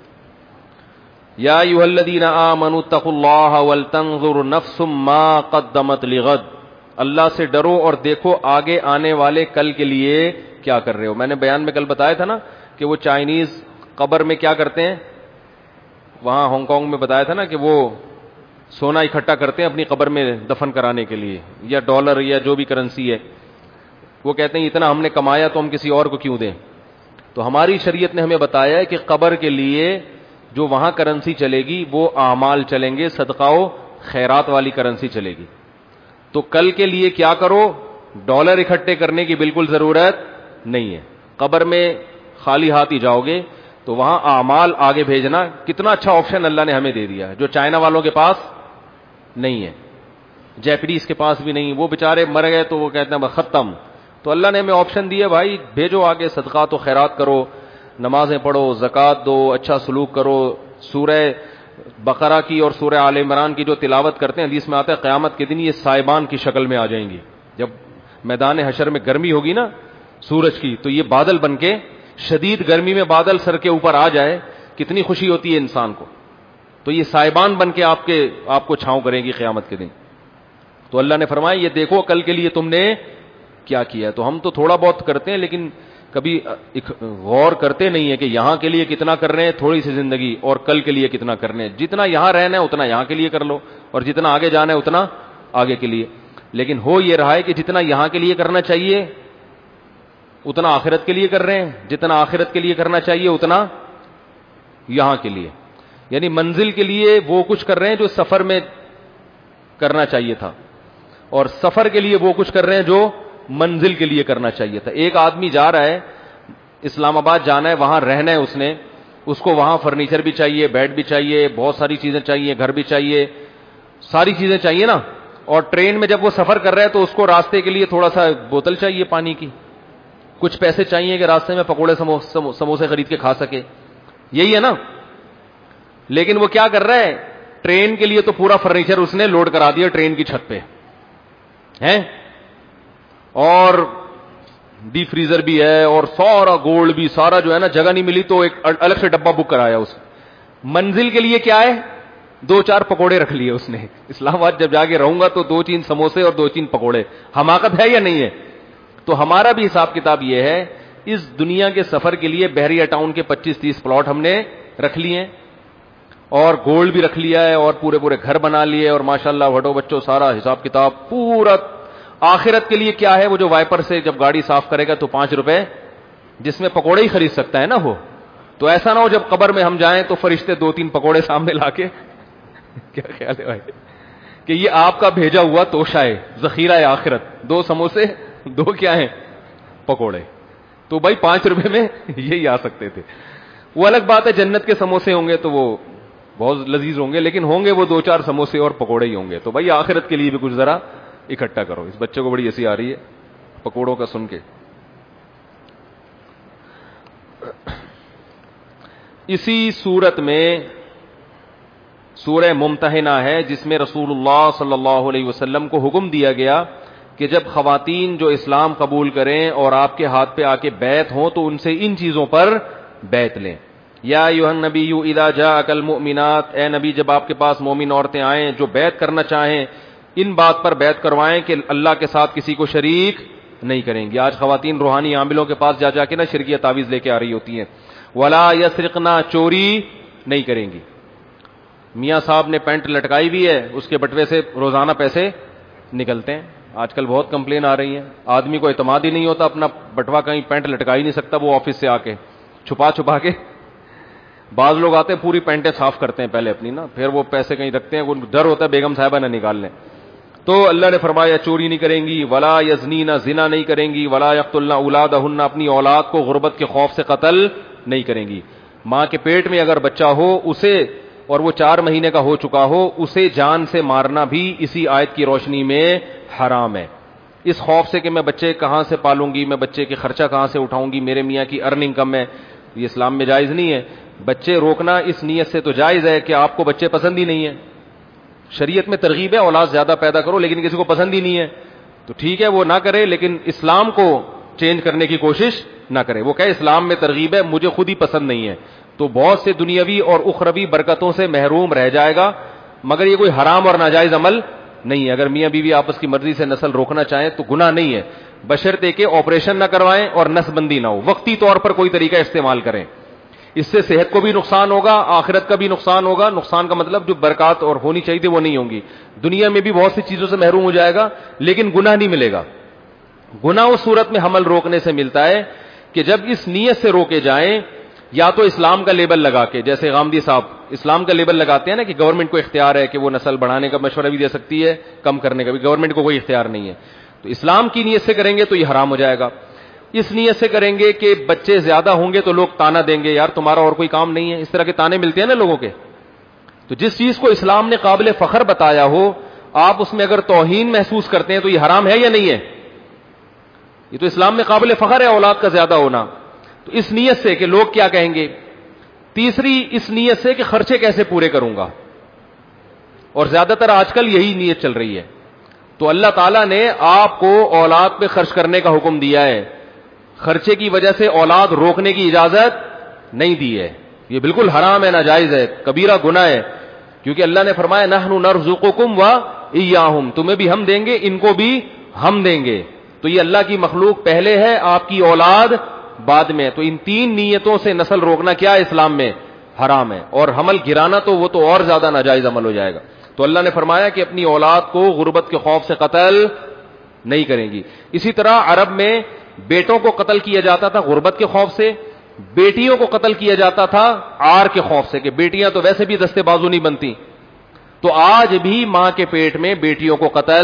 یا ایھا الذین آمنوا اتقوا اللہ ولتنظر نفس ما قدمت لغد, اللہ سے ڈرو اور دیکھو آگے آنے والے کل کے لیے کیا کر رہے ہو. میں نے بیان میں کل بتایا تھا نا کہ وہ چائنیز قبر میں کیا کرتے ہیں, وہاں ہانگ کانگ میں بتایا تھا نا کہ وہ سونا اکٹھا کرتے ہیں اپنی قبر میں دفن کرانے کے لیے, یا ڈالر یا جو بھی کرنسی ہے. وہ کہتے ہیں اتنا ہم نے کمایا تو ہم کسی اور کو کیوں دیں. تو ہماری شریعت نے ہمیں بتایا ہے کہ قبر کے لیے جو وہاں کرنسی چلے گی وہ اعمال چلیں گے, صدقہ و خیرات والی کرنسی چلے گی. تو کل کے لیے کیا کرو, ڈالر اکٹھے کرنے کی بالکل ضرورت نہیں ہے. قبر میں خالی ہاتھ ہی جاؤ گے تو وہاں اعمال آگے بھیجنا. کتنا اچھا آپشن اللہ نے ہمیں دے دیا ہے جو چائنا والوں کے پاس نہیں ہے, جیپنیز کے پاس بھی نہیں. وہ بیچارے مر گئے تو وہ کہتے ہیں ختم. تو اللہ نے ہمیں آپشن دیا بھائی بھیجو آگے, صدقات و خیرات کرو, نمازیں پڑھو, زکوٰۃ دو, اچھا سلوک کرو. سورہ بقرہ کی اور سورہ آل عمران کی جو تلاوت کرتے ہیں حدیث میں آتا ہے قیامت کے دن یہ سائبان کی شکل میں آ جائیں گی. جب میدان حشر میں گرمی ہوگی نا سورج کی, تو یہ بادل بن کے, شدید گرمی میں بادل سر کے اوپر آ جائے, کتنی خوشی ہوتی ہے انسان کو. تو یہ سائبان بن کے آپ کے آپ کو چھاؤں کریں گی قیامت کے دن. تو اللہ نے فرمایا یہ دیکھو کل کے لیے تم نے کیا کیا ہے. تو ہم تو تھوڑا بہت کرتے ہیں لیکن کبھی غور کرتے نہیں ہے کہ یہاں کے لیے کتنا کر رہے ہیں تھوڑی سی زندگی, اور کل کے لیے کتنا کر رہے ہیں. جتنا یہاں رہنا ہے اتنا یہاں کے لیے کر لو, اور جتنا آگے جانا ہے اتنا آگے کے لیے. لیکن ہو یہ رہا ہے کہ جتنا یہاں کے لیے کرنا چاہیے اتنا آخرت کے لیے کر رہے ہیں, جتنا آخرت کے لیے کرنا چاہیے اتنا یہاں کے لیے. یعنی منزل کے لیے وہ کچھ کر رہے ہیں جو سفر میں کرنا چاہیے تھا, اور سفر کے لیے وہ کچھ کر رہے ہیں جو منزل کے لیے کرنا چاہیے تھا. ایک آدمی جا رہا ہے اسلام آباد جانا ہے, وہاں رہنا ہے اس نے, اس کو وہاں فرنیچر بھی چاہیے, بیڈ بھی چاہیے, بہت ساری چیزیں چاہیے, گھر بھی چاہیے, ساری چیزیں چاہیے نا. اور ٹرین میں جب وہ سفر کر رہا ہے تو اس کو راستے کے لیے تھوڑا سا بوتل چاہیے پانی کی, کچھ پیسے چاہیے کہ راستے میں پکوڑے سموسے خرید کے کھا سکے, یہی ہے نا. لیکن وہ کیا کر رہا ہے, ٹرین کے لیے تو پورا فرنیچر اس نے لوڈ کرا دیا ٹرین کی چھت پہ ہے, اور ڈی فریزر بھی ہے, اور سارا گولڈ بھی, سارا جو ہے نا, جگہ نہیں ملی تو ایک الگ سے ڈبہ بک کرایا اس. منزل کے لیے کیا ہے, دو چار پکوڑے رکھ لیے اس نے. اسلام آباد جب جا کے رہوں گا تو دو تین سموسے اور دو تین پکوڑے. حماقت ہے یا نہیں ہے؟ تو ہمارا بھی حساب کتاب یہ ہے, اس دنیا کے سفر کے لیے بحریہ ٹاؤن کے پچیس تیس پلاٹ ہم نے رکھ لیے, اور گولڈ بھی رکھ لیا ہے, اور پورے پورے گھر بنا لیے, اور ماشاءاللہ وٹو بچوں سارا حساب کتاب پورا. آخرت کے لیے کیا ہے, وہ جو وائپر سے جب گاڑی صاف کرے گا تو پانچ روپے جس میں پکوڑے ہی خرید سکتا ہے نا وہ. تو ایسا نہ ہو جب قبر میں ہم جائیں تو فرشتے دو تین پکوڑے سامنے لا کے کیا خیال ہے بھائی کہ یہ آپ کا بھیجا ہوا توشہ ہے, ذخیرہ ہے آخرت, دو سموسے دو کیا ہیں پکوڑے. تو بھائی پانچ روپے میں یہی آ سکتے تھے. وہ الگ بات ہے جنت کے سموسے ہوں گے تو وہ بہت لذیذ ہوں گے, لیکن ہوں گے وہ دو چار سموسے اور پکوڑے ہی ہوں گے. تو بھائی آخرت کے لیے بھی کچھ ذرا اکٹھا کرو. اس بچے کو بڑی ہنسی آ رہی ہے پکوڑوں کا سن کے. اسی صورت میں سورہ ممتحنہ ہے جس میں رسول اللہ صلی اللہ علیہ وسلم کو حکم دیا گیا کہ جب خواتین جو اسلام قبول کریں اور آپ کے ہاتھ پہ آ کے بیعت ہوں تو ان سے ان چیزوں پر بیعت لیں. یا ایھا النبی اذا جاءک المؤمنات, اے نبی جب آپ کے پاس مومن عورتیں آئیں جو بیعت کرنا چاہیں, ان بات پر بیعت کروائیں کہ اللہ کے ساتھ کسی کو شریک نہیں کریں گی. آج خواتین روحانی عاملوں کے پاس جا جا کے نا شرکیہ تعویذ لے کے آ رہی ہوتی ہیں. ولا یسرقنا, چوری نہیں کریں گی. میاں صاحب نے پینٹ لٹکائی ہوئی ہے, اس کے بٹوے سے روزانہ پیسے نکلتے ہیں. آج کل بہت کمپلین آ رہی ہیں, آدمی کو اعتماد ہی نہیں ہوتا, اپنا بٹوا کہیں پینٹ لٹکا ہی نہیں سکتا, وہ آفس سے آ کے چھپا چھپا کے. بعض لوگ آتے ہیں پوری پینٹیں صاف کرتے ہیں پہلے اپنی نا, پھر وہ پیسے کہیں رکھتے ہیں, وہ ڈر ہوتا ہے بیگم صاحبہ نہ نکال لیں. تو اللہ نے فرمایا چوری نہیں کریں گی, ولا یزنین, زنا نہیں کریں گی, ولا یقتلن اولادہن, اپنی اولاد کو غربت کے خوف سے قتل نہیں کریں گی. ماں کے پیٹ میں اگر بچہ ہو اسے, اور وہ چار مہینے کا ہو چکا ہو, اسے جان سے مارنا بھی اسی آیت کی روشنی میں حرام ہے. اس خوف سے کہ میں بچے کہاں سے پالوں گی, میں بچے کے خرچہ کہاں سے اٹھاؤں گی, میرے میاں کی ارننگ کم ہے, یہ اسلام میں جائز نہیں ہے. بچے روکنا اس نیت سے تو جائز ہے کہ آپ کو بچے پسند ہی نہیں ہیں. شریعت میں ترغیب ہے اولاد زیادہ پیدا کرو, لیکن کسی کو پسند ہی نہیں ہے تو ٹھیک ہے وہ نہ کرے, لیکن اسلام کو چینج کرنے کی کوشش نہ کرے. وہ کہے اسلام میں ترغیب ہے, مجھے خود ہی پسند نہیں ہے, تو بہت سے دنیاوی اور اخروی برکتوں سے محروم رہ جائے گا. مگر یہ کوئی حرام اور ناجائز عمل نہیں ہے. اگر میاں بیوی آپس کی مرضی سے نسل روکنا چاہیں تو گناہ نہیں ہے, بشرطے کہ آپریشن نہ کروائیں اور نس بندی نہ ہو. وقتی طور پر کوئی طریقہ استعمال کریں, اس سے صحت کو بھی نقصان ہوگا, آخرت کا بھی نقصان ہوگا. نقصان کا مطلب جو برکات اور ہونی چاہیے تھی وہ نہیں ہوں گی. دنیا میں بھی بہت سی چیزوں سے محروم ہو جائے گا, لیکن گناہ نہیں ملے گا. گناہ اس صورت میں حمل روکنے سے ملتا ہے کہ جب اس نیت سے روکے جائیں, یا تو اسلام کا لیبل لگا کے, جیسے غامدی صاحب اسلام کا لیبل لگاتے ہیں نا کہ گورنمنٹ کو اختیار ہے کہ وہ نسل بڑھانے کا مشورہ بھی دے سکتی ہے, کم کرنے کا بھی گورنمنٹ کو کوئی اختیار نہیں ہے. تو اسلام کی نیت سے کریں گے تو یہ حرام ہو جائے گا. اس نیت سے کریں گے کہ بچے زیادہ ہوں گے تو لوگ تانا دیں گے, یار تمہارا اور کوئی کام نہیں ہے, اس طرح کے تانے ملتے ہیں نا لوگوں کے. تو جس چیز کو اسلام نے قابل فخر بتایا ہو, آپ اس میں اگر توہین محسوس کرتے ہیں تو یہ حرام ہے یا نہیں ہے؟ یہ تو اسلام میں قابل فخر ہے اولاد کا زیادہ ہونا. تو اس نیت سے کہ لوگ کیا کہیں گے. تیسری اس نیت سے کہ خرچے کیسے پورے کروں گا, اور زیادہ تر آج کل یہی نیت چل رہی ہے. تو اللہ تعالیٰ نے آپ کو اولاد پہ خرچ کرنے کا حکم دیا ہے, خرچے کی وجہ سے اولاد روکنے کی اجازت نہیں دی ہے. یہ بالکل حرام ہے, ناجائز ہے, کبیرہ گناہ ہے, کیونکہ اللہ نے فرمایا نحن نرزقکم و ایاہم, تمہیں بھی ہم دیں گے, ان کو بھی ہم دیں گے. تو یہ اللہ کی مخلوق پہلے ہے, آپ کی اولاد بعد میں. تو ان تین نیتوں سے نسل روکنا کیا ہے اسلام میں حرام ہے, اور حمل گرانا تو وہ تو اور زیادہ ناجائز عمل ہو جائے گا. تو اللہ نے فرمایا کہ اپنی اولاد کو غربت کے خوف سے قتل نہیں کریں گی. اسی طرح عرب میں بیٹوں کو قتل کیا جاتا تھا غربت کے خوف سے, بیٹیوں کو قتل کیا جاتا تھا عار کے خوف سے, کہ بیٹیاں تو ویسے بھی دستے بازو نہیں بنتی. تو آج بھی ماں کے پیٹ میں بیٹیوں کو قتل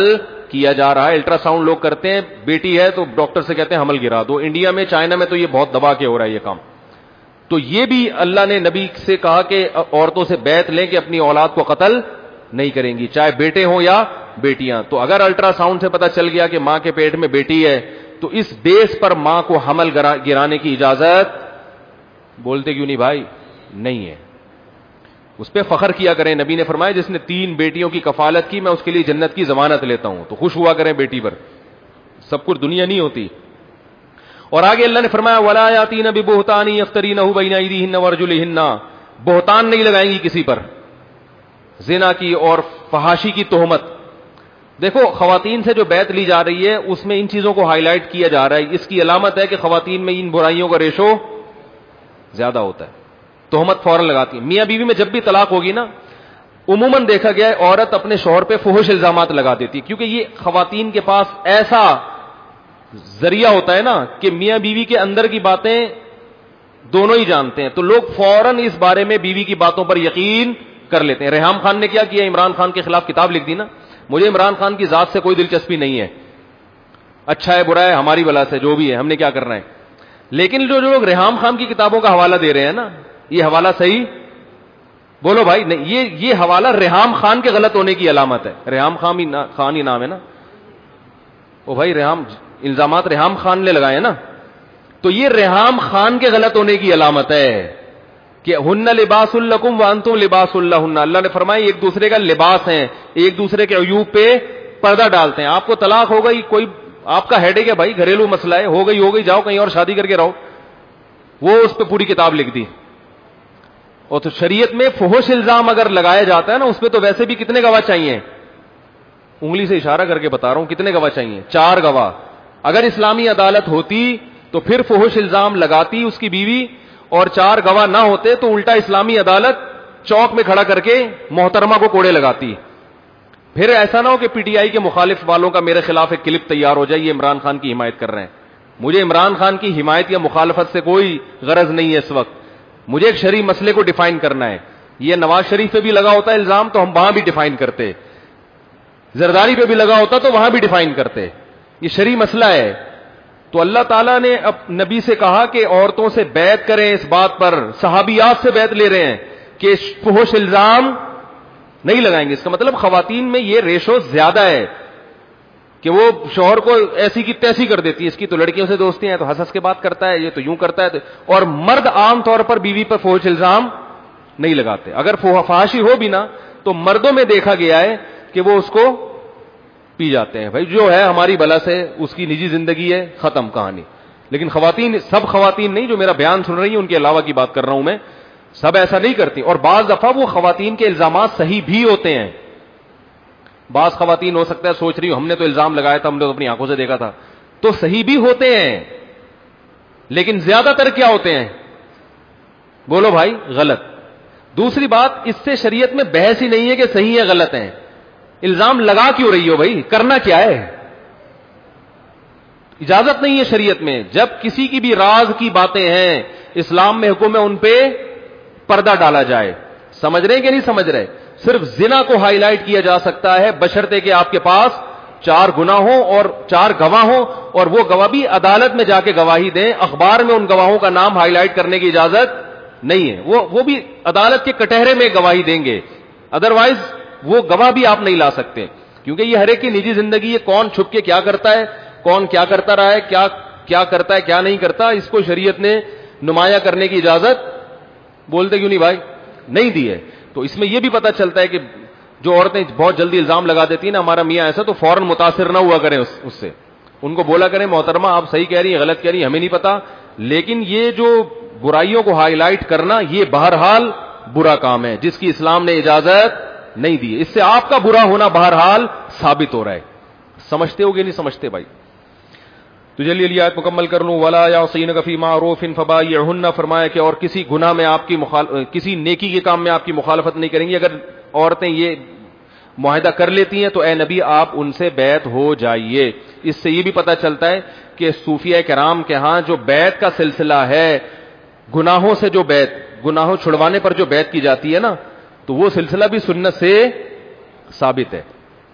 کیا جا رہا ہے. الٹرا ساؤنڈ لوگ کرتے ہیں, بیٹی ہے تو ڈاکٹر سے کہتے ہیں حمل گرا دو. انڈیا میں, چائنا میں تو یہ بہت دبا کے ہو رہا ہے یہ کام. تو یہ بھی اللہ نے نبی سے کہا کہ عورتوں سے بیعت لیں کہ اپنی اولاد کو قتل نہیں کریں گی, چاہے بیٹے ہوں یا بیٹیاں. تو اگر الٹرا ساؤنڈ سے پتا چل گیا کہ ماں کے پیٹ میں بیٹی ہے, تو اس بیس پر ماں کو حمل گرانے کی اجازت, بولتے کیوں نہیں بھائی, نہیں ہے. اس پہ فخر کیا کریں. نبی نے فرمایا جس نے تین بیٹیوں کی کفالت کی میں اس کے لیے جنت کی ضمانت لیتا ہوں. تو خوش ہوا کریں بیٹی پر, سب کچھ دنیا نہیں ہوتی. اور آگے اللہ نے فرمایا ولا یاتین ببہتان یفترینہ بین ایدیہن وارجلہن, بہتان نہیں لگائیں گی کسی پر, زنا کی اور فحاشی کی تہمت. دیکھو خواتین سے جو بیعت لی جا رہی ہے اس میں ان چیزوں کو ہائی لائٹ کیا جا رہا ہے. اس کی علامت ہے کہ خواتین میں ان برائیوں کا ریشو زیادہ ہوتا ہے. تہمت فوراً لگاتی ہیں. میاں بیوی میں جب بھی طلاق ہوگی نا, عموماً دیکھا گیا ہے عورت اپنے شوہر پہ فحش الزامات لگا دیتی, کیونکہ یہ خواتین کے پاس ایسا ذریعہ ہوتا ہے نا کہ میاں بیوی کے اندر کی باتیں دونوں ہی جانتے ہیں. تو لوگ فوراً اس بارے میں بیوی کی باتوں پر یقین کر لیتے ہیں. ریحام خان نے کیا کیا, عمران خان کے خلاف کتاب لکھ دی نا. مجھے عمران خان کی ذات سے کوئی دلچسپی نہیں ہے, اچھا ہے برا ہے ہماری بلا سے, جو بھی ہے ہم نے کیا کرنا ہے. لیکن جو لوگ ریحام خان کی کتابوں کا حوالہ دے رہے ہیں نا, یہ حوالہ صحیح بولو بھائی, نہیں, یہ یہ حوالہ ریحام خان کے غلط ہونے کی علامت ہے. ریحام خان ہی خان ہی نام ہے نا, او بھائی ریحام, الزامات ریحام خان نے لگائے نا, تو یہ ریحام خان کے غلط ہونے کی علامت ہے کہ ہن لباس لکم وانتم لباس لہن. اللہ نے فرمایا ایک دوسرے کا لباس ہیں, ایک دوسرے کے عیوب پہ پردہ ڈالتے ہیں. آپ کو طلاق ہو گئی, کوئی آپ کا ہیڈیک ہے بھائی, گھریلو مسئلہ ہے, ہو گئی ہو گئی جاؤ کہیں اور شادی کر کے رہو. وہ اس پہ پوری کتاب لکھ دی. اور تو شریعت میں فحش الزام اگر لگایا جاتا ہے نا, اس پہ تو ویسے بھی کتنے گواہ چاہیے, انگلی سے اشارہ کر کے بتا رہا ہوں کتنے گواہ چاہیے, چار گواہ. اگر اسلامی عدالت ہوتی تو پھر فحش الزام لگاتی اس کی بیوی, اور چار گواہ نہ ہوتے تو الٹا اسلامی عدالت چوک میں کھڑا کر کے محترمہ کو کوڑے لگاتی. پھر ایسا نہ ہو کہ پی ٹی آئی کے مخالف والوں کا میرے خلاف ایک کلپ تیار ہو جائے, یہ عمران خان کی حمایت کر رہے ہیں. مجھے عمران خان کی حمایت یا مخالفت سے کوئی غرض نہیں ہے اس وقت. مجھے ایک شرعی مسئلے کو ڈیفائن کرنا ہے. یہ نواز شریف پہ بھی لگا ہوتا ہے الزام تو ہم وہاں بھی ڈیفائن کرتے, زرداری پہ بھی لگا ہوتا تو وہاں بھی ڈیفائن کرتے. یہ شرعی مسئلہ ہے. تو اللہ تعالیٰ نے اب نبی سے کہا کہ عورتوں سے بیعت کریں اس بات پر, صحابیات سے بیعت لے رہے ہیں کہ فحش الزام نہیں لگائیں گے. اس کا مطلب خواتین میں یہ ریشو زیادہ ہے کہ وہ شوہر کو ایسی کی تیسی کر دیتی ہے, اس کی تو لڑکیوں سے دوستی ہیں تو ہنس ہنس کے بات کرتا ہے, یہ تو یوں کرتا ہے تو. اور مرد عام طور پر بیوی پر فحش الزام نہیں لگاتے. اگر فحاشی ہو بھی نا تو مردوں میں دیکھا گیا ہے کہ وہ اس کو پی جاتے ہیں, بھائی جو ہے ہماری بلا سے, اس کی نجی زندگی ہے, ختم کہانی. لیکن خواتین, سب خواتین نہیں جو میرا بیان سن رہی ہیں ان کے علاوہ کی بات کر رہا ہوں میں, سب ایسا نہیں کرتی. اور بعض دفعہ وہ خواتین کے الزامات صحیح بھی ہوتے ہیں. بعض خواتین ہو سکتا ہے سوچ رہی ہوں ہم نے تو الزام لگایا تھا, ہم نے تو اپنی آنکھوں سے دیکھا تھا, تو صحیح بھی ہوتے ہیں. لیکن زیادہ تر کیا ہوتے ہیں, بولو بھائی, غلط. دوسری بات, اس سے شریعت میں بحث ہی نہیں ہے کہ صحیح ہے غلط ہے. الزام لگا کیوں رہی ہو بھائی, کرنا کیا ہے؟ اجازت نہیں ہے شریعت میں. جب کسی کی بھی راز کی باتیں ہیں, اسلام میں حکم ہے ان پہ پردہ ڈالا جائے. سمجھ رہے کہ نہیں سمجھ رہے؟ صرف زنا کو ہائی لائٹ کیا جا سکتا ہے بشرطے کہ آپ کے پاس چار گناہ ہوں اور چار گواہ ہوں, اور وہ گواہ بھی عدالت میں جا کے گواہی دیں. اخبار میں ان گواہوں کا نام ہائی لائٹ کرنے کی اجازت نہیں ہے. وہ وہ بھی عدالت کے کٹہرے میں گواہی دیں گے, ادروائز وہ گواہ بھی آپ نہیں لا سکتے, کیونکہ یہ ہر ایک کی نجی زندگی ہے. کون چھپ کے کیا کرتا ہے, کون کیا کرتا رہا ہے, کیا کیا کرتا ہے کیا نہیں کرتا, اس کو شریعت نے نمایاں کرنے کی اجازت, بولتے کیوں نہیں بھائی, نہیں دی ہے. تو اس میں یہ بھی پتہ چلتا ہے کہ جو عورتیں بہت جلدی الزام لگا دیتی ہیں نا, ہمارا میاں ایسا, تو فوراً متاثر نہ ہوا کریں اس, اس سے. ان کو بولا کریں محترمہ آپ صحیح کہہ رہی ہیں غلط کہہ رہی ہیں ہمیں نہیں پتا, لیکن یہ جو برائیوں کو ہائی لائٹ کرنا یہ بہرحال برا کام ہے جس کی اسلام نے اجازت نہیں دی. اس سے آپ کا برا ہونا بہرحال ثابت ہو رہا ہے. سمجھتے ہو گے نہیں سمجھتے بھائی؟ تو چلیے یہ آیت مکمل کر لوں. ولا یعصینک فی معروف فبایعہن, فرمایا کہ اور کسی گناہ میں آپ کی مخالف, کسی نیکی کے کام میں آپ کی مخالفت نہیں کریں گی. اگر عورتیں یہ معاہدہ کر لیتی ہیں تو اے نبی آپ ان سے بیعت ہو جائیے. اس سے یہ بھی پتہ چلتا ہے کہ صوفیہ کرام کے ہاں جو بیعت کا سلسلہ ہے, گناہوں سے جو بیعت, گناہوں چھڑوانے پر جو بیعت کی جاتی ہے نا, تو وہ سلسلہ بھی سنت سے ثابت ہے.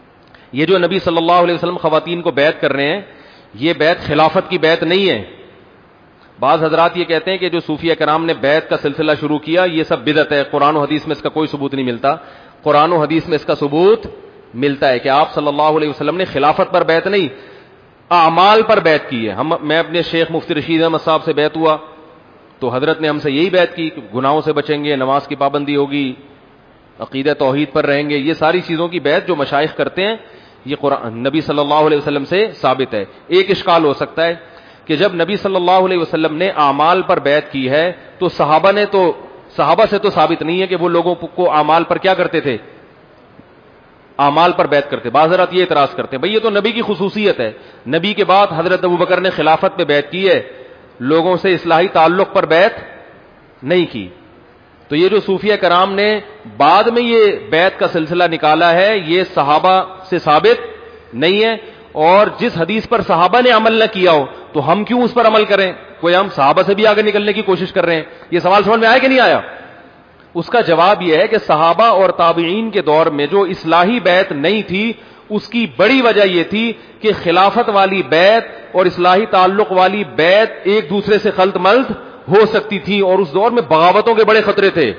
یہ جو نبی صلی اللہ علیہ وسلم خواتین کو بیعت کر رہے ہیں یہ بیعت خلافت کی بیعت نہیں ہے. بعض حضرات یہ کہتے ہیں کہ جو صوفیہ کرام نے بیعت کا سلسلہ شروع کیا یہ سب بدعت ہے, قرآن و حدیث میں اس کا کوئی ثبوت نہیں ملتا. قرآن و حدیث میں اس کا ثبوت ملتا ہے کہ آپ صلی اللہ علیہ وسلم نے خلافت پر بیعت نہیں اعمال پر بیعت کی ہے. ہم میں اپنے شیخ مفتی رشید احمد صاحب سے بیعت ہوا تو حضرت نے ہم سے یہی بیعت کی کہ گناہوں سے بچیں گے, نماز کی پابندی ہوگی, عقیدہ توحید پر رہیں گے. یہ ساری چیزوں کی بیعت جو مشائخ کرتے ہیں یہ قرآن نبی صلی اللہ علیہ وسلم سے ثابت ہے. ایک اشکال ہو سکتا ہے کہ جب نبی صلی اللہ علیہ وسلم نے اعمال پر بیعت کی ہے تو صحابہ نے تو صحابہ سے تو ثابت نہیں ہے کہ وہ لوگوں کو اعمال پر کیا کرتے تھے, اعمال پر بیعت کرتے. بعض حضرات یہ اعتراض کرتے ہیں بھئی یہ تو نبی کی خصوصیت ہے, نبی کے بعد حضرت ابوبکر نے خلافت پہ بیعت کی ہے, لوگوں سے اصلاحی تعلق پر بیعت نہیں کی. تو یہ جو صوفیہ کرام نے بعد میں یہ بیعت کا سلسلہ نکالا ہے یہ صحابہ سے ثابت نہیں ہے, اور جس حدیث پر صحابہ نے عمل نہ کیا ہو تو ہم کیوں اس پر عمل کریں؟ کوئی ہم صحابہ سے بھی آگے نکلنے کی کوشش کر رہے ہیں. یہ سوال سمجھ میں آیا کہ نہیں آیا؟ اس کا جواب یہ ہے کہ صحابہ اور تابعین کے دور میں جو اصلاحی بیعت نہیں تھی اس کی بڑی وجہ یہ تھی کہ خلافت والی بیعت اور اصلاحی تعلق والی بیعت ایک دوسرے سے خلط ملط ہو سکتی تھی, اور اس دور میں بغاوتوں کے بڑے خطرے تھے.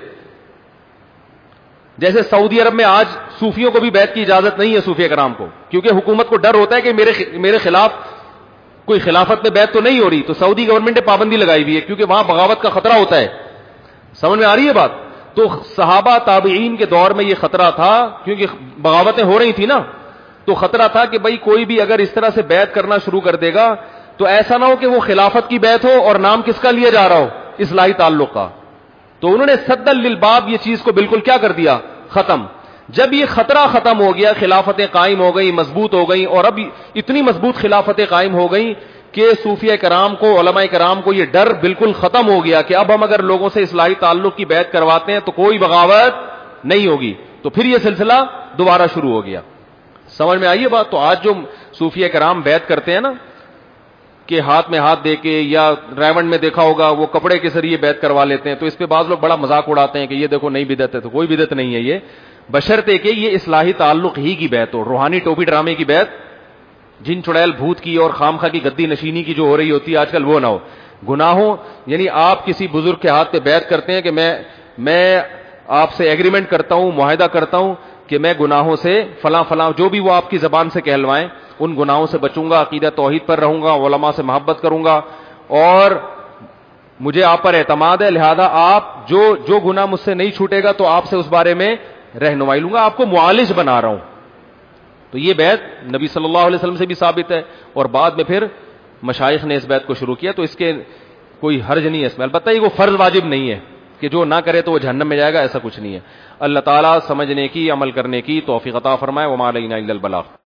جیسے سعودی عرب میں آج صوفیوں کو بھی بیعت کی اجازت نہیں ہے صوفیہ کرام کو, کیونکہ حکومت کو ڈر ہوتا ہے کہ میرے میرے خلاف کوئی خلافت میں بیعت تو نہیں ہو رہی, تو سعودی گورنمنٹ نے پابندی لگائی ہوئی ہے کیونکہ وہاں بغاوت کا خطرہ ہوتا ہے. سمجھ میں آ رہی ہے بات؟ تو صحابہ تابعین کے دور میں یہ خطرہ تھا کیونکہ بغاوتیں ہو رہی تھی نا, تو خطرہ تھا کہ بھائی کوئی بھی اگر اس طرح سے بیعت کرنا شروع کر دے گا تو ایسا نہ ہو کہ وہ خلافت کی بیعت ہو اور نام کس کا لیا جا رہا ہو, اصلاحی تعلق کا. تو انہوں نے سد للباب یہ چیز کو بالکل کیا کر دیا, ختم. جب یہ خطرہ ختم ہو گیا, خلافتیں قائم ہو گئی, مضبوط ہو گئی, اور اب اتنی مضبوط خلافتیں قائم ہو گئی کہ صوفیہ کرام کو, علماء کرام کو یہ ڈر بالکل ختم ہو گیا کہ اب ہم اگر لوگوں سے اصلاحی تعلق کی بیعت کرواتے ہیں تو کوئی بغاوت نہیں ہوگی. تو پھر یہ سلسلہ دوبارہ شروع ہو گیا. سمجھ میں آئیے بات؟ تو آج جو صوفیہ کرام بیعت کرتے ہیں نا کہ ہاتھ میں ہاتھ دے کے, یا ریونڈ میں دیکھا ہوگا وہ کپڑے کے ذریعے بیعت کروا لیتے ہیں, تو اس پہ بعض لوگ بڑا مذاق اڑاتے ہیں کہ یہ دیکھو نئی بدعت ہے. تو کوئی بدعت نہیں ہے یہ, بشرطے کہ یہ اصلاحی تعلق ہی کی بیعت ہو. روحانی ٹوپی ڈرامے کی بیعت, جن چڑیل بھوت کی اور خامخواہ کی گدی نشینی کی جو ہو رہی ہوتی ہے آج کل, وہ نہ ہو. گناہوں یعنی آپ کسی بزرگ کے ہاتھ پہ بیعت کرتے ہیں کہ میں میں آپ سے ایگریمنٹ کرتا ہوں, معاہدہ کرتا ہوں کہ میں گناہوں سے فلاں فلاں جو بھی وہ آپ کی زبان سے کہلوائیں ان گناہوں سے بچوں گا, عقیدہ توحید پر رہوں گا, علماء سے محبت کروں گا, اور مجھے آپ پر اعتماد ہے, لہذا آپ جو جو گناہ مجھ سے نہیں چھوٹے گا تو آپ سے اس بارے میں رہنمائی لوں گا, آپ کو معالج بنا رہا ہوں. تو یہ بیعت نبی صلی اللہ علیہ وسلم سے بھی ثابت ہے, اور بعد میں پھر مشائخ نے اس بیعت کو شروع کیا. تو اس کے کوئی حرج نہیں ہے اس میں. البتہ یہ وہ فرض واجب نہیں ہے کہ جو نہ کرے تو وہ جہنم میں جائے گا, ایسا کچھ نہیں ہے. اللہ تعالیٰ سمجھنے کی, عمل کرنے کی توفیق عطا فرمائے. وما علینا الا البلاغ.